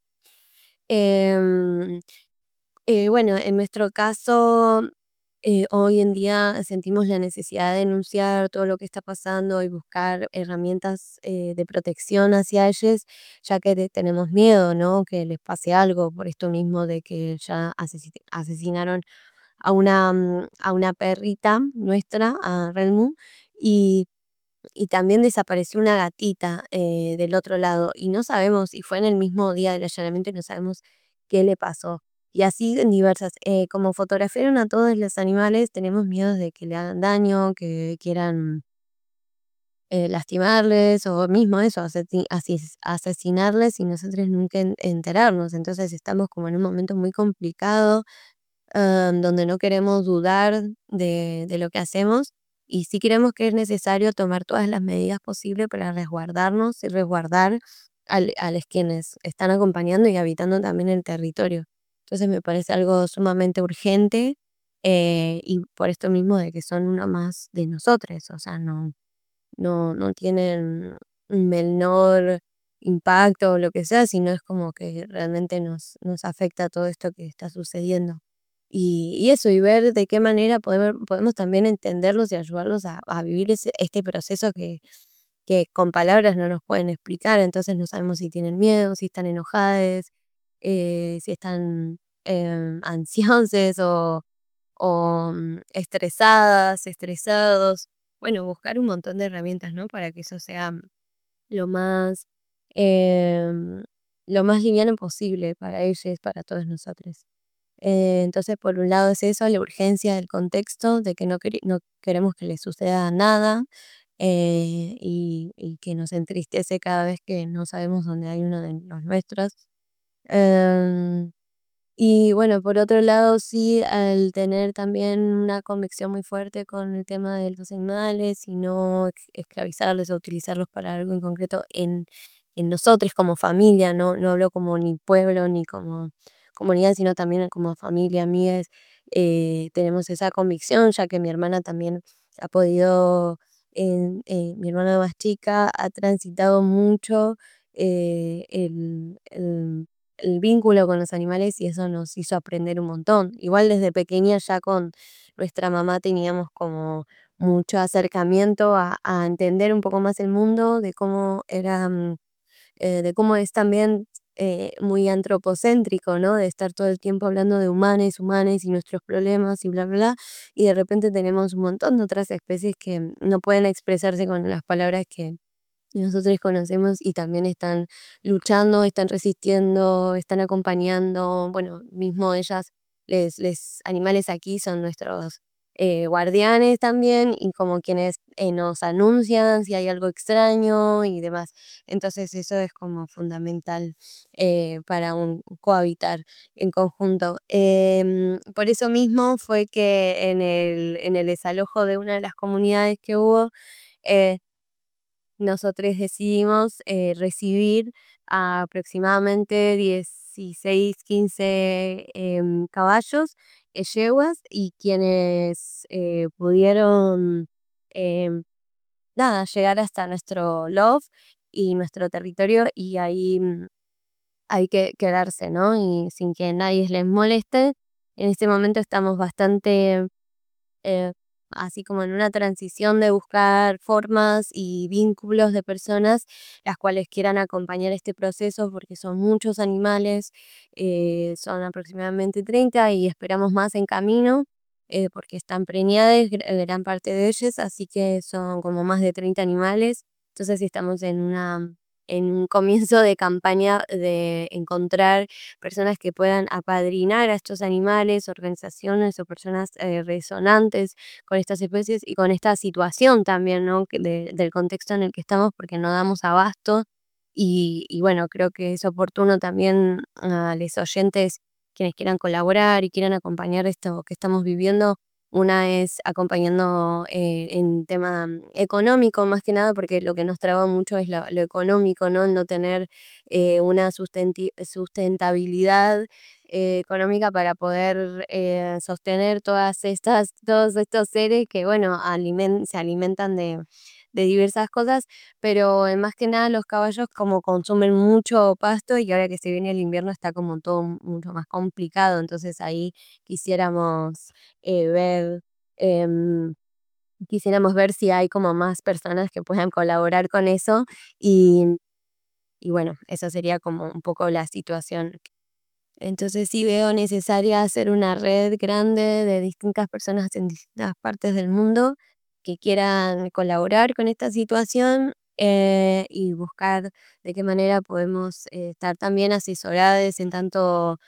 Em, eh, bueno, en nuestro caso, eh, hoy en día sentimos la necesidad de denunciar todo lo que está pasando y buscar herramientas eh, de protección hacia ellos, ya que te- tenemos miedo, ¿no? Que les pase algo por esto mismo de que ya asesi- asesinaron a una, mm, a una perrita nuestra, a Relmu, y y también desapareció una gatita eh, del otro lado y no sabemos, y fue en el mismo día del allanamiento y no sabemos qué le pasó. Y así en diversas, eh, como fotografiaron a todos los animales, tenemos miedo de que le hagan daño, que quieran eh, lastimarles o mismo eso, asesi- asis- asesinarles y nosotros nunca en- enterarnos. Entonces estamos como en un momento muy complicado, ah, donde no queremos dudar de, de lo que hacemos y sí creemos que es necesario tomar todas las medidas posibles para resguardarnos y resguardar al- a los quienes están acompañando y habitando también el territorio. Entonces me parece algo sumamente urgente, eh, y por esto mismo de que son una más de nosotros, o sea, no, no, no tienen un menor impacto o lo que sea, sino es como que realmente nos, nos afecta todo esto que está sucediendo. Y, y eso, y ver de qué manera podemos, podemos también entenderlos y ayudarlos a, a vivir ese- este proceso que, que con palabras no nos pueden explicar. Entonces no sabemos si tienen miedo, si están enojadas, eh, si están em, ansiosos o, o mm, estresadas, estresados. Bueno, buscar un montón de herramientas, ¿no? Para que eso sea lo más, em, lo más liviano posible para ellos, para todos nosotros. Eh, entonces, por un lado es eso, la urgencia del contexto, de que no, quere- no queremos que les suceda nada, eh, y, y que nos entristece cada vez que no sabemos dónde hay uno de los nuestros. Em, y bueno, por otro lado, sí, al tener también una convicción muy fuerte con el tema de los animales y no ex- esclavizarlos o utilizarlos para algo en concreto en, en nosotros como familia, no, no hablo como ni pueblo ni como comunidad, sino también como familia, amigas, eh, tenemos esa convicción, ya que mi hermana también ha podido, en- eh, mi hermana más chica ha transitado mucho eh, el, el el vínculo con los animales y eso nos hizo aprender un montón. Igual desde pequeña ya con nuestra mamá teníamos como mucho acercamiento a, a entender un poco más el mundo, de cómo era, mm, eh, de cómo es también eh, muy antropocéntrico, ¿no? De estar todo el tiempo hablando de humanes, humanes y nuestros problemas y bla, bla, bla. Y de repente tenemos un montón de otras especies que no pueden expresarse con las palabras que nosotros conocemos y también están luchando, están resistiendo, están acompañando, bueno, mismo ellas, les, les animales aquí son nuestros eh, guardianes también y como quienes eh, nos anuncian si hay algo extraño y demás. Entonces eso es como fundamental eh, para un cohabitar en conjunto. Em, por eso mismo fue que en el, en el desalojo de una de las comunidades que hubo, eh, nosotros decidimos eh, recibir a aproximadamente dieciséis quince em, caballos, eh, yeguas, y quienes eh, pudieron em, nada, llegar hasta nuestro loft y nuestro territorio y ahí mm, hay que quedarse, ¿no? Y sin que nadie les moleste. En este momento estamos bastante eh, así como en una transición de buscar formas y vínculos de personas las cuales quieran acompañar este proceso porque son muchos animales, eh, son aproximadamente treinta y esperamos más en camino, eh, porque están preñadas gr- gran parte de ellos, así que son como más de treinta animales, entonces estamos en una... en un comienzo de campaña de encontrar personas que puedan apadrinar a estos animales, organizaciones o personas eh, resonantes con estas especies y con esta situación también, ¿no? que de- del contexto en el que estamos, porque no damos abasto. Y, y bueno, creo que es oportuno también a los oyentes, quienes quieran colaborar y quieran acompañar esto que estamos viviendo. Una es acompañando eh, en tema mm, económico, más que nada, porque lo que nos traba mucho es lo, lo económico, ¿no? El no tener eh, una sustenti- sustentabilidad eh, económica para poder eh, sostener todas estas, todos estos seres que, bueno, alimen- se alimentan de, de diversas cosas, pero eh, más que nada los caballos como consumen mucho pasto y ahora que se viene el invierno está como todo mucho más complicado, entonces ahí quisiéramos eh, ver... em, quisiéramos ver si hay como más personas que puedan colaborar con eso y, y bueno, esa sería como un poco la situación. Entonces sí veo necesaria hacer una red grande de distintas personas en distintas partes del mundo que quieran colaborar con esta situación, eh, y buscar de qué manera podemos eh, estar también asesoradas en tanto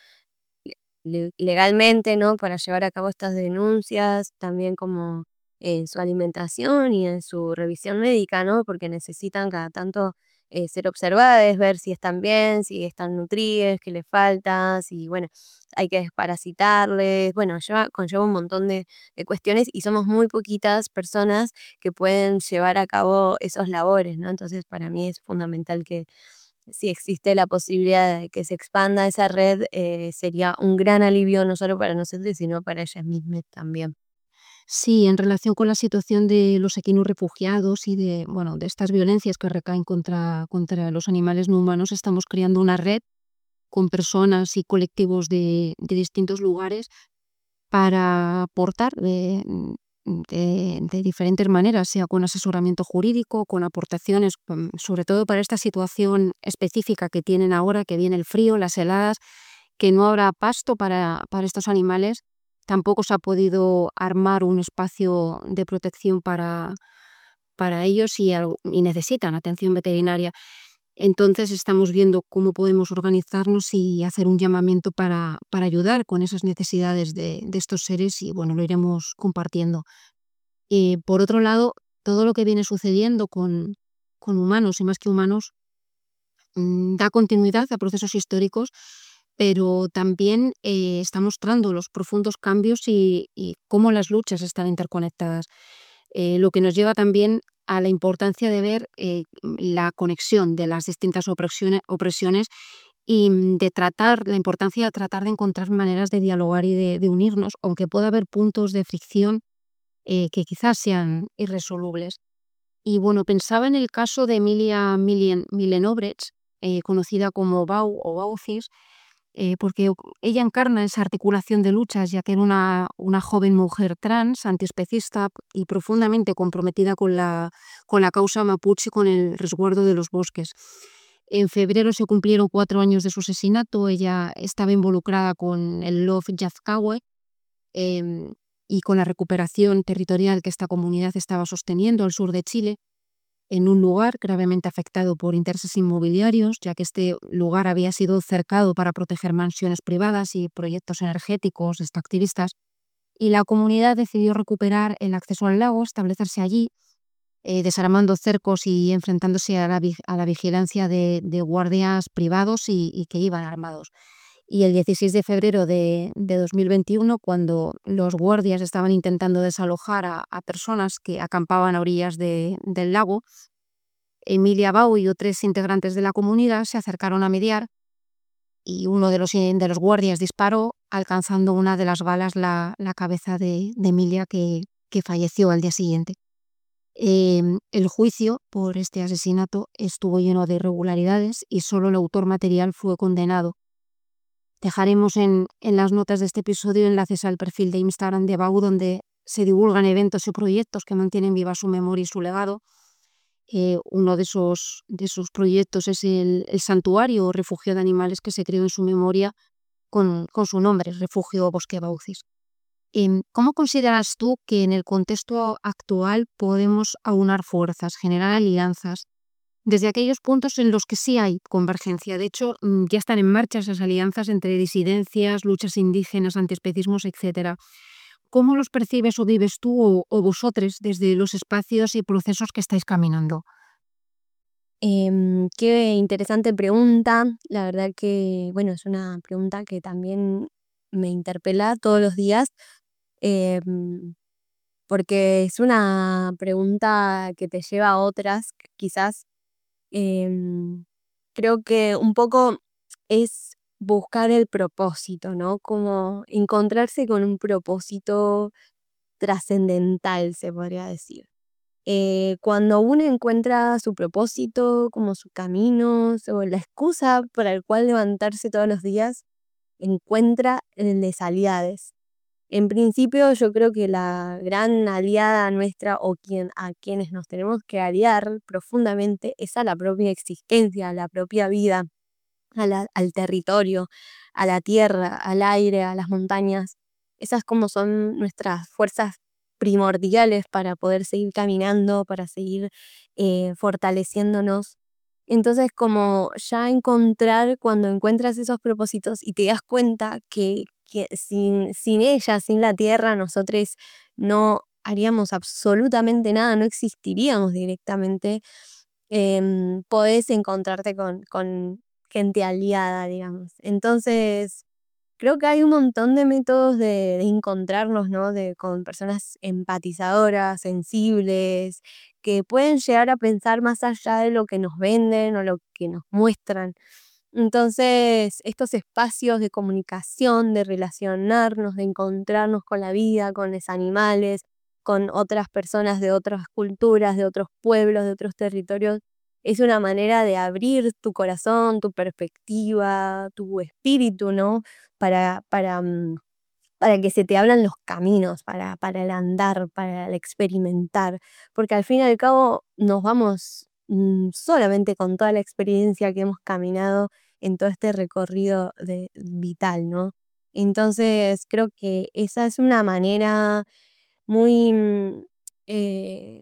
le- legalmente, ¿no? Para llevar a cabo estas denuncias, también como en su alimentación y en su revisión médica, ¿no? Porque necesitan cada tanto eh, ser observadas, ver si están bien, si están nutridas, qué les falta, si, bueno, hay que desparasitarles, bueno, lleva, conlleva un montón de, de cuestiones y somos muy poquitas personas que pueden llevar a cabo esos labores, ¿no? Entonces, para mí es fundamental si existe la posibilidad de que se expanda esa red, eh, sería un gran alivio no solo para nosotros, sino para ellas mismas también.
Sí, en relación con la situación de los equinos refugiados y de, bueno, de estas violencias que recaen contra, contra los animales no humanos, estamos creando una red con personas y colectivos de, de distintos lugares para aportar de, de, de diferentes maneras, sea con asesoramiento jurídico, con aportaciones, con- sobre todo para esta situación específica que tienen ahora, que viene el frío, las heladas, que no habrá pasto para, para estos animales. Tampoco se ha podido armar un espacio de protección para, para ellos y, al- y necesitan atención veterinaria. Entonces estamos viendo cómo podemos organizarnos y hacer un llamamiento para, para ayudar con esas necesidades de, de estos seres y bueno, lo iremos compartiendo. Y por otro lado, todo lo que viene sucediendo con, con humanos y más que humanos mm, da continuidad a procesos históricos, pero también eh, está mostrando los profundos cambios y, y cómo las luchas están interconectadas. Eh, lo que nos lleva también a la importancia de ver eh, la conexión de las distintas opresiones, opresiones y mm, de tratar, la importancia de tratar de encontrar maneras de dialogar y de, de unirnos, aunque pueda haber puntos de fricción eh, que quizás sean irresolubles. Y bueno, pensaba en el caso de Emilia Milien, Milenobrecht, eh, conocida como Bau o Baucis, eh, porque ella encarna esa articulación de luchas, ya que era una, una joven mujer trans, antiespecista y profundamente comprometida con la, con la causa mapuche y con el resguardo de los bosques. En febrero se cumplieron cuatro años de su asesinato. Ella estaba involucrada con el Love Yazcawe em, y con la recuperación territorial que esta comunidad estaba sosteniendo al sur de Chile, en un lugar gravemente afectado por intereses inmobiliarios, ya que este lugar había sido cercado para proteger mansiones privadas y proyectos energéticos extractivistas, y la comunidad decidió recuperar el acceso al lago, establecerse allí, eh, desarmando cercos y enfrentándose a la, vi- a la vigilancia de, de guardias privados y, y que iban armados. Y el dieciséis de febrero de, de dos mil veintiuno, cuando los guardias estaban intentando desalojar a, a personas que acampaban a orillas de- del lago, Emilia Bau y otros integrantes de la comunidad se acercaron a mediar y uno de los, de los guardias disparó, alcanzando una de las balas la, la cabeza de, de Emilia, que, que falleció al día siguiente. Eh, el juicio por este asesinato estuvo lleno de irregularidades y solo el autor material fue condenado. Dejaremos en, en las notas de este episodio enlaces al perfil de Instagram de Bau, donde se divulgan eventos y proyectos que mantienen viva su memoria y su legado. Eh, uno de esos, de esos proyectos es el, el santuario o refugio de animales que se creó en su memoria con, con su nombre, Refugio Bosque Baucis. Em, ¿Cómo consideras tú que en el contexto actual podemos aunar fuerzas, generar alianzas, desde aquellos puntos en los que sí hay convergencia? De hecho, mm, ya están en marcha esas alianzas entre disidencias, luchas indígenas, antiespecismos, etcétera. ¿Cómo los percibes o vives tú o, o vosotros desde los espacios y procesos que estáis caminando?
Em, qué interesante pregunta. La verdad que, bueno, es una pregunta que también me interpela todos los días, em, porque es una pregunta que te lleva a otras, quizás. em, Creo que un poco es buscar el propósito, ¿no? Como encontrarse con un propósito trascendental, se podría decir. Eh, cuando uno encuentra su propósito, como su camino, o la excusa para el cual levantarse todos los días, encuentra el de aliados. En principio, yo creo que la gran aliada nuestra o quien, a quienes nos tenemos que aliar profundamente es a la propia existencia, a la propia vida, a la- al territorio, a la tierra, al aire, a las montañas. Esas como son nuestras fuerzas primordiales para poder seguir caminando, para seguir eh, fortaleciéndonos. Entonces, como ya encontrar, cuando encuentras esos propósitos y te das cuenta que, que sin, sin ella, sin la tierra, nosotros no haríamos absolutamente nada, no existiríamos directamente. Em, podés encontrarte con, con gente aliada, digamos. Entonces, creo que hay un montón de métodos de, de encontrarnos, ¿no? De, con personas empatizadoras, sensibles, que pueden llegar a pensar más allá de lo que nos venden o lo que nos muestran. Entonces, estos espacios de comunicación, de relacionarnos, de encontrarnos con la vida, con los animales, con otras personas de otras culturas, de otros pueblos, de otros territorios, es una manera de abrir tu corazón, tu perspectiva, tu espíritu, ¿no? Para, para, mm, para que se te abran los caminos, para, para el andar, para el experimentar, porque al fin y al cabo nos vamos mm, solamente con toda la experiencia que hemos caminado en todo este recorrido de, vital, ¿no? Entonces creo que esa es una manera muy, mm, eh,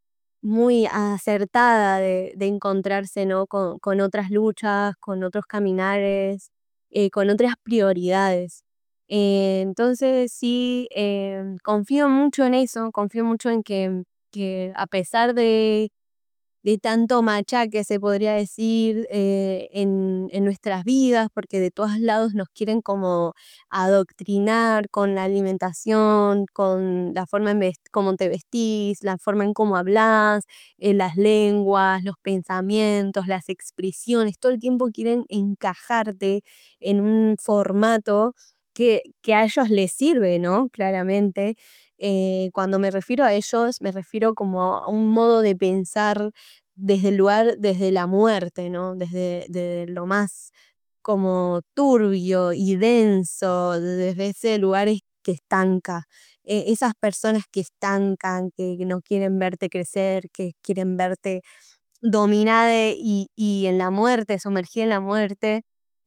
muy acertada de, de encontrarse, ¿no? con, con otras luchas, con otros caminares, eh, con otras prioridades. Eh, entonces sí, eh, confío mucho en eso, confío mucho en que, que a pesar de de tanto machaque, se podría decir, eh, en, en nuestras vidas, porque de todos lados nos quieren como adoctrinar con la alimentación, con la forma en ves- cómo te vestís, la forma en cómo hablas, eh, las lenguas, los pensamientos, las expresiones, todo el tiempo quieren encajarte en un formato que, que a ellos les sirve, ¿no? Claramente. Eh, cuando me refiero a ellos, me refiero como a un modo de pensar desde el lugar, desde la muerte, ¿no? Desde, desde lo más como turbio y denso, desde ese lugar es- que estanca. Eh, esas personas que estancan, que, que no quieren verte crecer, que quieren verte dominada y, y en la muerte, sumergida en la muerte,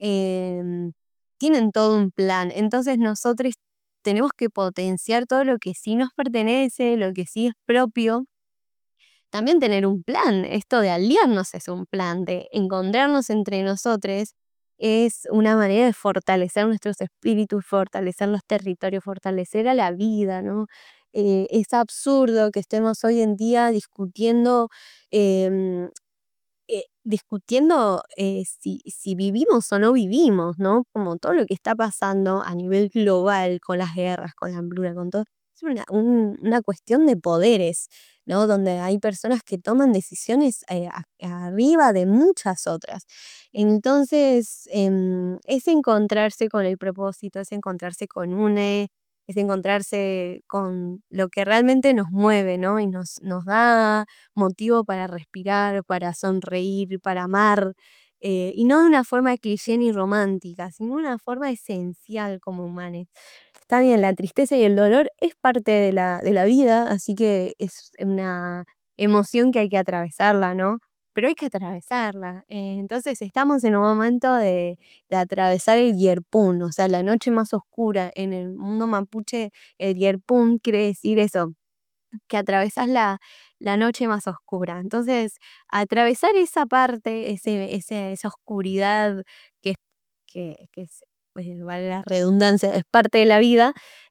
em, tienen todo un plan. Entonces nosotros tenemos que potenciar todo lo que sí nos pertenece, lo que sí es propio, también tener un plan. Esto de aliarnos es un plan, de encontrarnos entre nosotros es una manera de fortalecer nuestros espíritus, fortalecer los territorios, fortalecer a la vida, ¿no? Eh, es absurdo que estemos hoy en día discutiendo em, eh, discutiendo eh, si, si vivimos o no vivimos, ¿no? Como todo lo que está pasando a nivel global, con las guerras, con la hambruna, con todo, es una, un- una cuestión de poderes, ¿no? Donde hay personas que toman decisiones eh, a- arriba de muchas otras. Entonces, em, es encontrarse con el propósito, es encontrarse con UNE, es encontrarse con lo que realmente nos mueve, ¿no? Y nos, nos da motivo para respirar, para sonreír, para amar, eh, y no de una forma cliché ni romántica, sino de una forma esencial como humanos. Está bien, la tristeza y el dolor es parte de la, de la vida, así que es una emoción que hay que atravesarla, ¿no? Pero hay que atravesarla. Eh, entonces estamos en un momento de, de atravesar el Yerpún, o sea, la noche más oscura. En el mundo mapuche, el Yerpún quiere decir eso, que atravesás la, la noche más oscura. Entonces, atravesar esa parte, ese, ese- esa oscuridad que, es- que, que es, pues, vale la redundancia, es parte de la vida,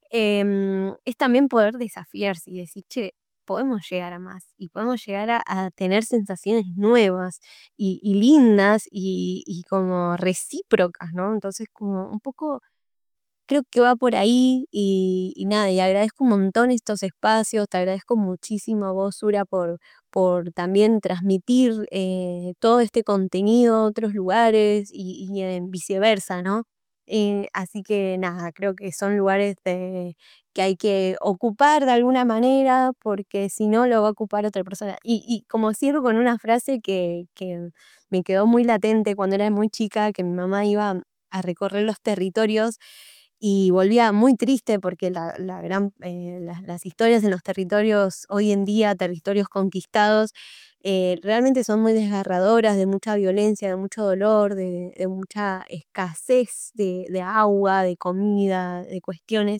em, es también poder desafiarse y decir, che, podemos llegar a más y podemos llegar a, a tener sensaciones nuevas y, y lindas y, y como recíprocas, ¿no? Entonces, como un poco creo que va por ahí y, y nada, y agradezco un montón estos espacios, te agradezco muchísimo a vos, Sura, por, por también transmitir eh, todo este contenido a otros lugares y, y en viceversa, ¿no? Eh, así que nada, creo que son lugares de- que hay que ocupar de alguna manera, porque si no lo va a ocupar otra persona. Y, y como cierro con una frase que, que me quedó muy latente cuando era muy chica, que mi mamá iba a recorrer los territorios y volvía muy triste porque la, la gran, eh, las, las historias en los territorios hoy en día, territorios conquistados, eh, realmente son muy desgarradoras, de mucha violencia, de mucho dolor, de, de mucha escasez de, de agua, de comida, de cuestiones.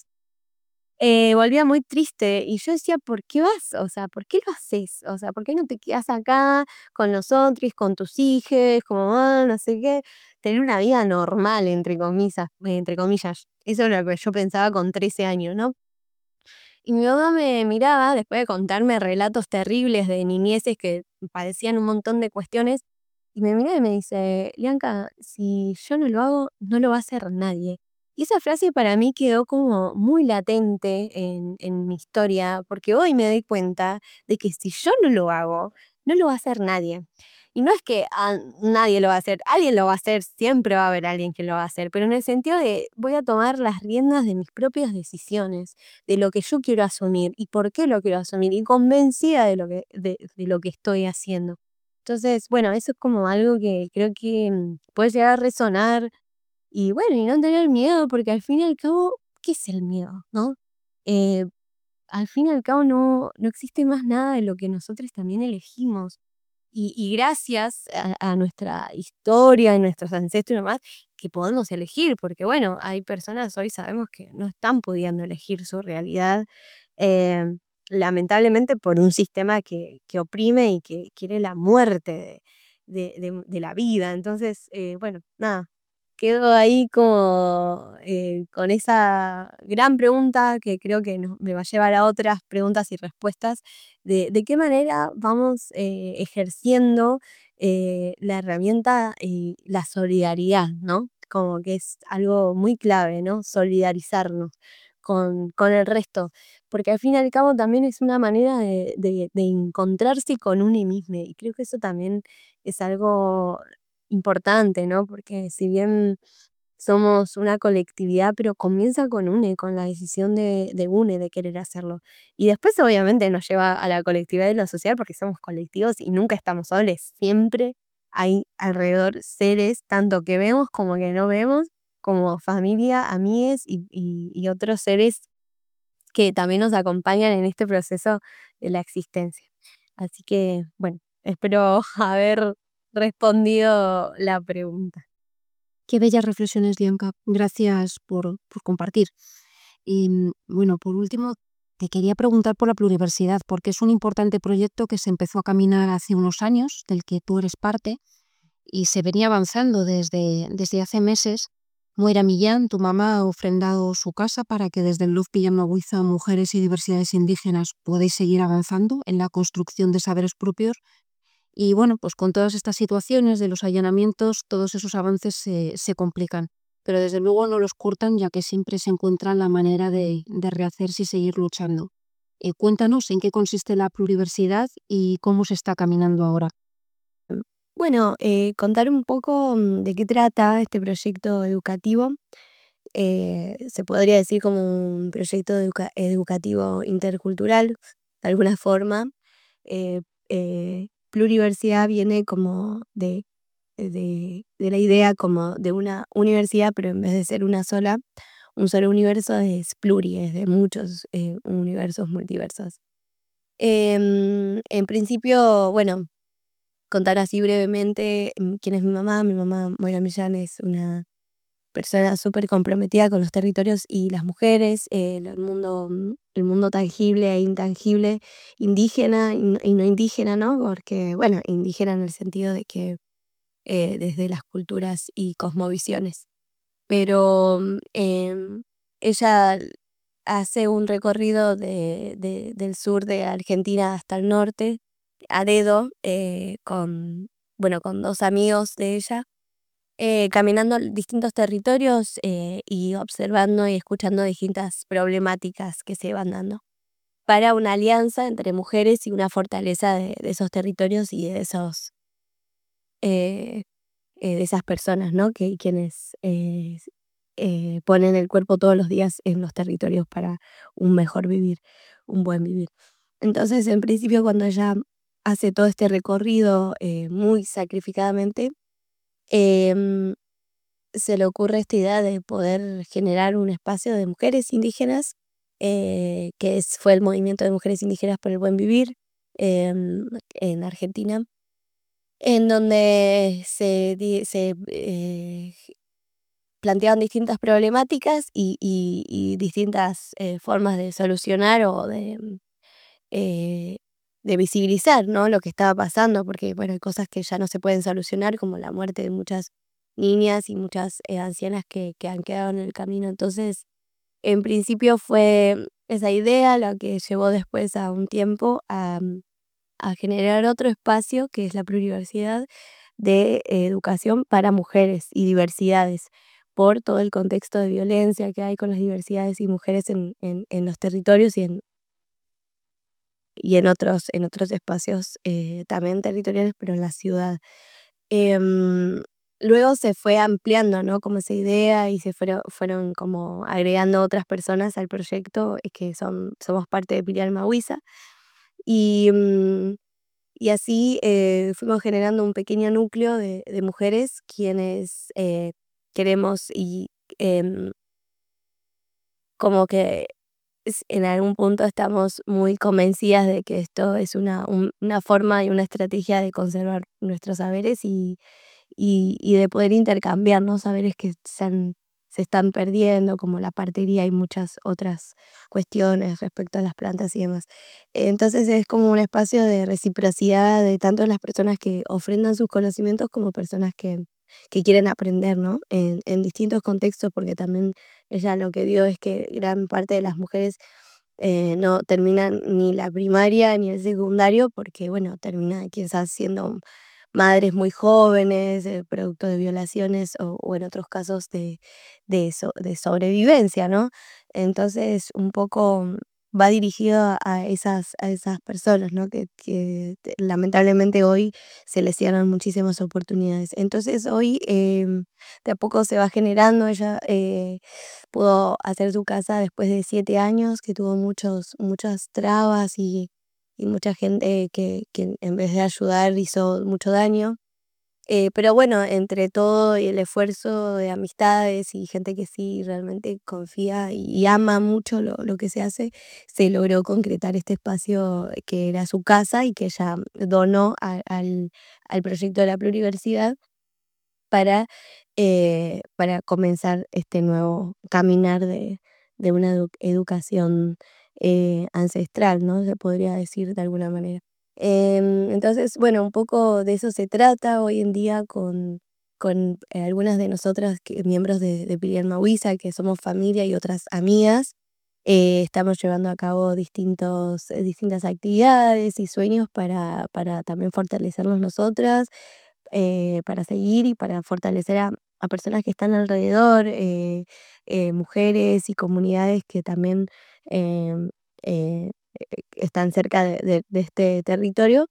Eh, volvía muy triste y yo decía, ¿por qué vas? O sea, ¿por qué lo haces? O sea, ¿por qué no te quedas acá con nosotros, con tus hijos, como, ah, no sé qué? Tener una vida normal, entre comillas, entre comillas. Eso es lo que yo pensaba con trece años, ¿no? Y mi mamá me miraba, después de contarme relatos terribles de niñeces que padecían un montón de cuestiones, y me mira y me dice, Lianca, si yo no lo hago, no lo va a hacer nadie. Y esa frase para mí quedó como muy latente en, en mi historia, porque hoy me doy cuenta de que si yo no lo hago, no lo va a hacer nadie. Y no es que ah, nadie lo va a hacer, alguien lo va a hacer, siempre va a haber alguien que lo va a hacer, pero en el sentido de voy a tomar las riendas de mis propias decisiones, de lo que yo quiero asumir y por qué lo quiero asumir, y convencida de lo que, de, de lo que estoy haciendo. Entonces, bueno, eso es como algo que creo que mm, puede llegar a resonar y bueno, y no tener miedo, porque al fin y al cabo, ¿qué es el miedo, no? Eh, Al fin y al cabo no, no existe más nada de lo que nosotros también elegimos. Y, y gracias a, a nuestra historia y nuestros ancestros y demás, que podemos elegir, porque bueno, hay personas hoy sabemos que no están pudiendo elegir su realidad, eh, lamentablemente por un sistema que, que oprime y que quiere la muerte de, de- de- de la vida. Entonces, eh, bueno, nada, quedo ahí como eh, con esa gran pregunta que creo que nos- me va a llevar a otras preguntas y respuestas de, de qué manera vamos eh, ejerciendo eh, la herramienta y la solidaridad, ¿no? Como que es algo muy clave, ¿no? Solidarizarnos con, con el resto, porque al fin y al cabo también es una manera de, de- de encontrarse con uno mismo y creo que eso también es algo importante, ¿no? Porque si bien somos una colectividad, pero comienza con UNE, con la decisión de, de UNE de querer hacerlo. Y después obviamente nos lleva a la colectividad y lo social porque somos colectivos y nunca estamos solos. Siempre hay alrededor seres, tanto que vemos como que no vemos, como familia, amigues y, y- y otros seres que también nos acompañan en este proceso de la existencia. Así que, bueno, espero haber respondido la pregunta.
Qué bellas reflexiones, Bianca. Gracias por, por compartir. Y mm, bueno, por último, te quería preguntar por la pluriversidad, porque es un importante proyecto que se empezó a caminar hace unos años, del que tú eres parte, y se venía avanzando desde, desde hace meses. Moira Millán, tu mamá, ha ofrendado su casa para que desde el Love Pillamawitza Mujeres y Diversidades Indígenas podáis seguir avanzando en la construcción de saberes propios. Y bueno, pues con todas estas situaciones de los allanamientos, todos esos avances se, se complican, pero desde luego no los cortan, ya que siempre se encuentra la manera de, de rehacerse y seguir luchando. Eh, cuéntanos en qué consiste la pluriversidad y cómo se está caminando ahora.
Bueno, eh, contar un poco mm, de qué trata este proyecto educativo. Eh, se podría decir como un proyecto educa- educativo intercultural, de alguna forma. Eh, eh, Pluriversidad viene como de, de, de la idea como de una universidad, pero en vez de ser una sola, un solo universo es pluri, es de muchos eh, universos multiversos. Em, en principio, bueno, contar así brevemente mm, quién es mi mamá. Mi mamá, Moira Millán, es una persona súper comprometida con los territorios y las mujeres, eh, el mundo, mm, el mundo tangible e intangible, indígena y no, y no indígena, ¿no? Porque, bueno, indígena en el sentido de que eh, desde las culturas y cosmovisiones. Pero mm, em, ella hace un recorrido de, de- del sur de Argentina hasta el norte, a dedo, eh, con, bueno, con dos amigos de ella, eh, caminando distintos territorios eh, y observando y escuchando distintas problemáticas que se van dando para una alianza entre mujeres y una fortaleza de, de esos territorios y de esos eh, eh, de esas personas, ¿no? Que quienes eh, s- eh, ponen el cuerpo todos los días en los territorios para un mejor vivir, un buen vivir. Entonces, en principio, cuando ella hace todo este recorrido eh, muy sacrificadamente, em, se le ocurre esta idea de poder generar un espacio de mujeres indígenas, eh, que es- fue el movimiento de mujeres indígenas por el buen vivir em, en Argentina, en donde se, di- se eh, planteaban distintas problemáticas y, y- y distintas eh, formas de solucionar o de, mm, eh, de visibilizar, ¿no? Lo que estaba pasando, porque bueno, hay cosas que ya no se pueden solucionar, como la muerte de muchas niñas y muchas eh, ancianas que, que han quedado en el camino. Entonces, en principio fue esa idea la que llevó después a un tiempo a, mm, a generar otro espacio que es la pluriversidad de eh, educación para mujeres y diversidades. por todo el contexto de violencia que hay con las diversidades y mujeres en, en, en los territorios y en, y en otros, en otros espacios eh, también territoriales, pero en la ciudad. Em, Luego se fue ampliando, ¿no? Como esa idea y se fueron, fueron como agregando otras personas al proyecto eh, que son, somos parte de Pirial Mahuiza. Y, mm, y así eh, fuimos generando un pequeño núcleo de, de mujeres quienes eh, queremos y em, como que s- en algún punto estamos muy convencidas de que esto es una, un- una forma y una estrategia de conservar nuestros saberes y, y, y de poder intercambiar, ¿no? Saberes que se, han- se están perdiendo, como la partería y muchas otras cuestiones respecto a las plantas y demás. Entonces es como un espacio de reciprocidad de tanto las personas que ofrendan sus conocimientos como personas que, que quieren aprender, ¿no? En, en distintos contextos, porque también ella lo que vio es que gran parte de las mujeres eh, no terminan ni la primaria ni el secundario porque, bueno, terminan quizás siendo madres muy jóvenes, eh, producto de violaciones o, o en otros casos de, de, so- de sobrevivencia, ¿no? Entonces, un poco mm, va dirigido a a esas, a esas personas, ¿no? Que, que te- lamentablemente hoy se les cierran muchísimas oportunidades. Entonces, hoy em, de a poco se va generando, ella eh, pudo hacer su casa después de siete años, que tuvo muchos, muchas trabas y y mucha gente que, que en vez de ayudar hizo mucho daño. Eh, pero bueno, entre todo y el esfuerzo de amistades y gente que sí realmente confía y, y ama mucho lo, lo que se hace, se logró concretar este espacio que era su casa y que ella donó a- al, al proyecto de la pluriversidad para, eh, para comenzar este nuevo caminar de, de una edu- educación eh, ancestral, ¿no? Se podría decir de alguna manera. Em, entonces, bueno, un poco de eso se trata hoy en día con, con eh, algunas de nosotras, que, miembros de, de Pirian Mahuiza, que somos familia y otras amigas. Eh, estamos llevando a cabo distintos, eh, distintas actividades y sueños para, para también fortalecernos nosotras eh, para seguir y para fortalecer a, a personas que están alrededor, eh, eh, mujeres y comunidades que también em, eh, eh, están cerca de, de- de este territorio.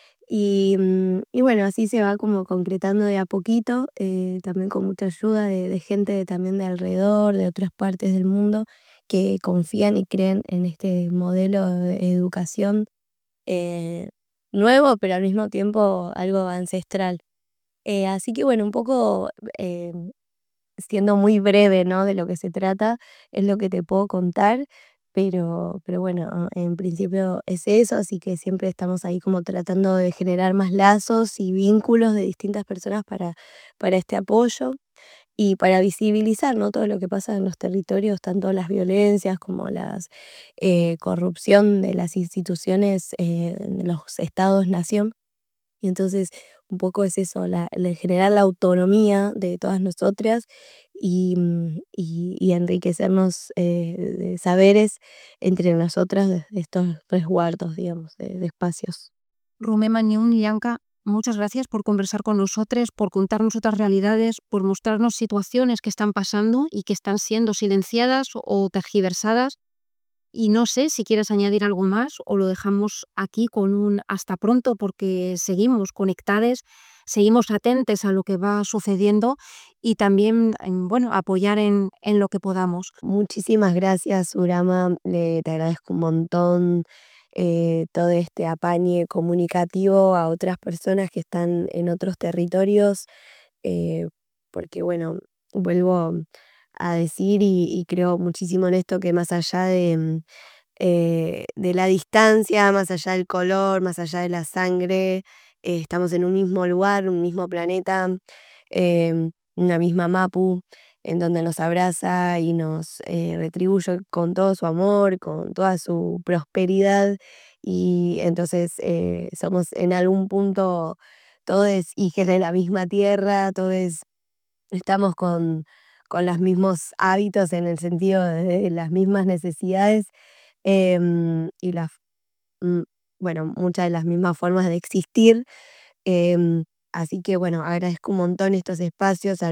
Y, mm, y bueno, así se va como concretando de a poquito, eh, también con mucha ayuda de, de gente de- también de alrededor, de otras partes del mundo, que confían y creen en este modelo de educación eh, nuevo, pero al mismo tiempo algo ancestral. Eh, así que bueno, un poco, em, siendo muy breve, ¿no?, de lo que se trata, es lo que te puedo contar, pero pero bueno, en principio es eso, así que siempre estamos ahí como tratando de generar más lazos y vínculos de distintas personas para para este apoyo y para visibilizar, ¿no?, todo lo que pasa en los territorios, tanto las violencias como las, eh, corrupción de las instituciones, eh, de los estados-nación. Y entonces un poco es eso, la, la generar la autonomía de todas nosotras y, mm, y- y enriquecernos eh, de saberes entre nosotras de de estos resguardos, digamos, de, de espacios.
Rumé Mañún y Yanka, muchas gracias por conversar con nosotros, por contarnos otras realidades, por mostrarnos situaciones que están pasando y que están siendo silenciadas o tergiversadas. Y no sé si quieres añadir algo más o lo dejamos aquí con un hasta pronto porque seguimos conectados, seguimos atentos a lo que va sucediendo y también, em, bueno, apoyar en, en lo que podamos.
Muchísimas gracias, Urama. Le, te agradezco un montón eh, todo este apañe comunicativo a otras personas que están en otros territorios, eh, porque bueno, vuelvo a decir y, y creo muchísimo en esto que más allá de, mm, eh, de la distancia, más allá del color, más allá de la sangre, eh, estamos en un mismo lugar, un mismo planeta, em, una misma Mapu, en donde nos abraza y nos eh, retribuye con todo su amor, con toda su prosperidad. Y entonces eh, somos en algún punto todos hijos de la misma tierra, todos estamos con, con los mismos hábitos en el sentido de las mismas necesidades em, y las, mm, bueno, muchas de las mismas formas de existir. em, Así que bueno, agradezco un montón estos espacios, agradezco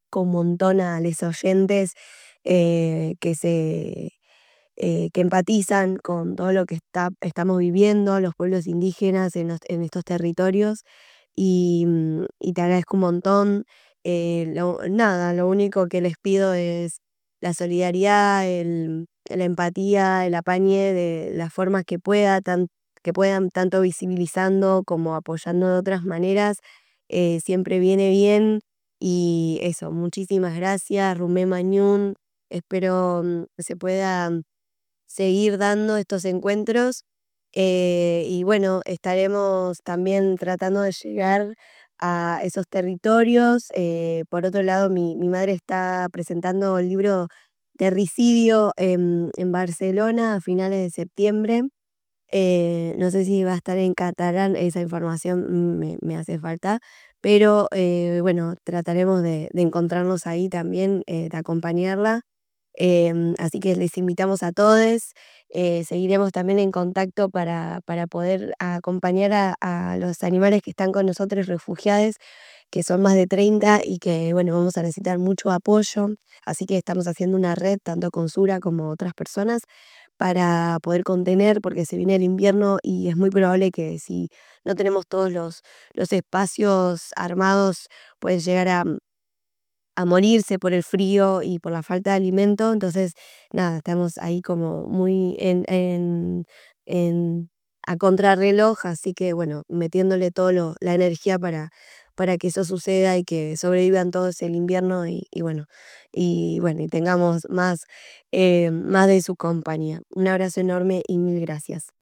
agradezco un montón a los oyentes eh, que se eh, que empatizan con todo lo que está, estamos viviendo, los pueblos indígenas en, los- en estos territorios. Y, mm, y te agradezco un montón. Eh, lo- nada, lo único que les pido es la solidaridad, el, la empatía, el apañe de las formas que pueda, tan- que puedan, tanto visibilizando como apoyando de otras maneras. Eh, siempre viene bien. Y eso, muchísimas gracias, Rumé Mañún. Espero mm, que se pueda seguir dando estos encuentros. Eh, y bueno, estaremos también tratando de llegar a esos territorios. Eh, por otro lado, mi, mi madre está presentando el libro Terricidio en, en Barcelona a finales de septiembre. Eh, no sé si va a estar en catalán, esa información me, me hace falta, pero eh, bueno, trataremos de, de encontrarnos ahí también, eh, de acompañarla. Em, así que les invitamos a todos. Eh, seguiremos también en contacto para, para poder acompañar a, a los animales que están con nosotros refugiados, que son más de treinta y que bueno, vamos a necesitar mucho apoyo. Así que estamos haciendo una red, tanto con Sura como otras personas, para poder contener, porque se viene el invierno y es muy probable que si no tenemos todos los, los espacios armados, puede llegar a a morirse por el frío y por la falta de alimento. Entonces, nada, estamos ahí como muy en, en, en- a contrarreloj, así que bueno, metiéndole toda la energía para, para que eso suceda y que sobrevivan todos el invierno y, y bueno, y bueno, y tengamos más, eh, más de su compañía. Un abrazo enorme y mil gracias.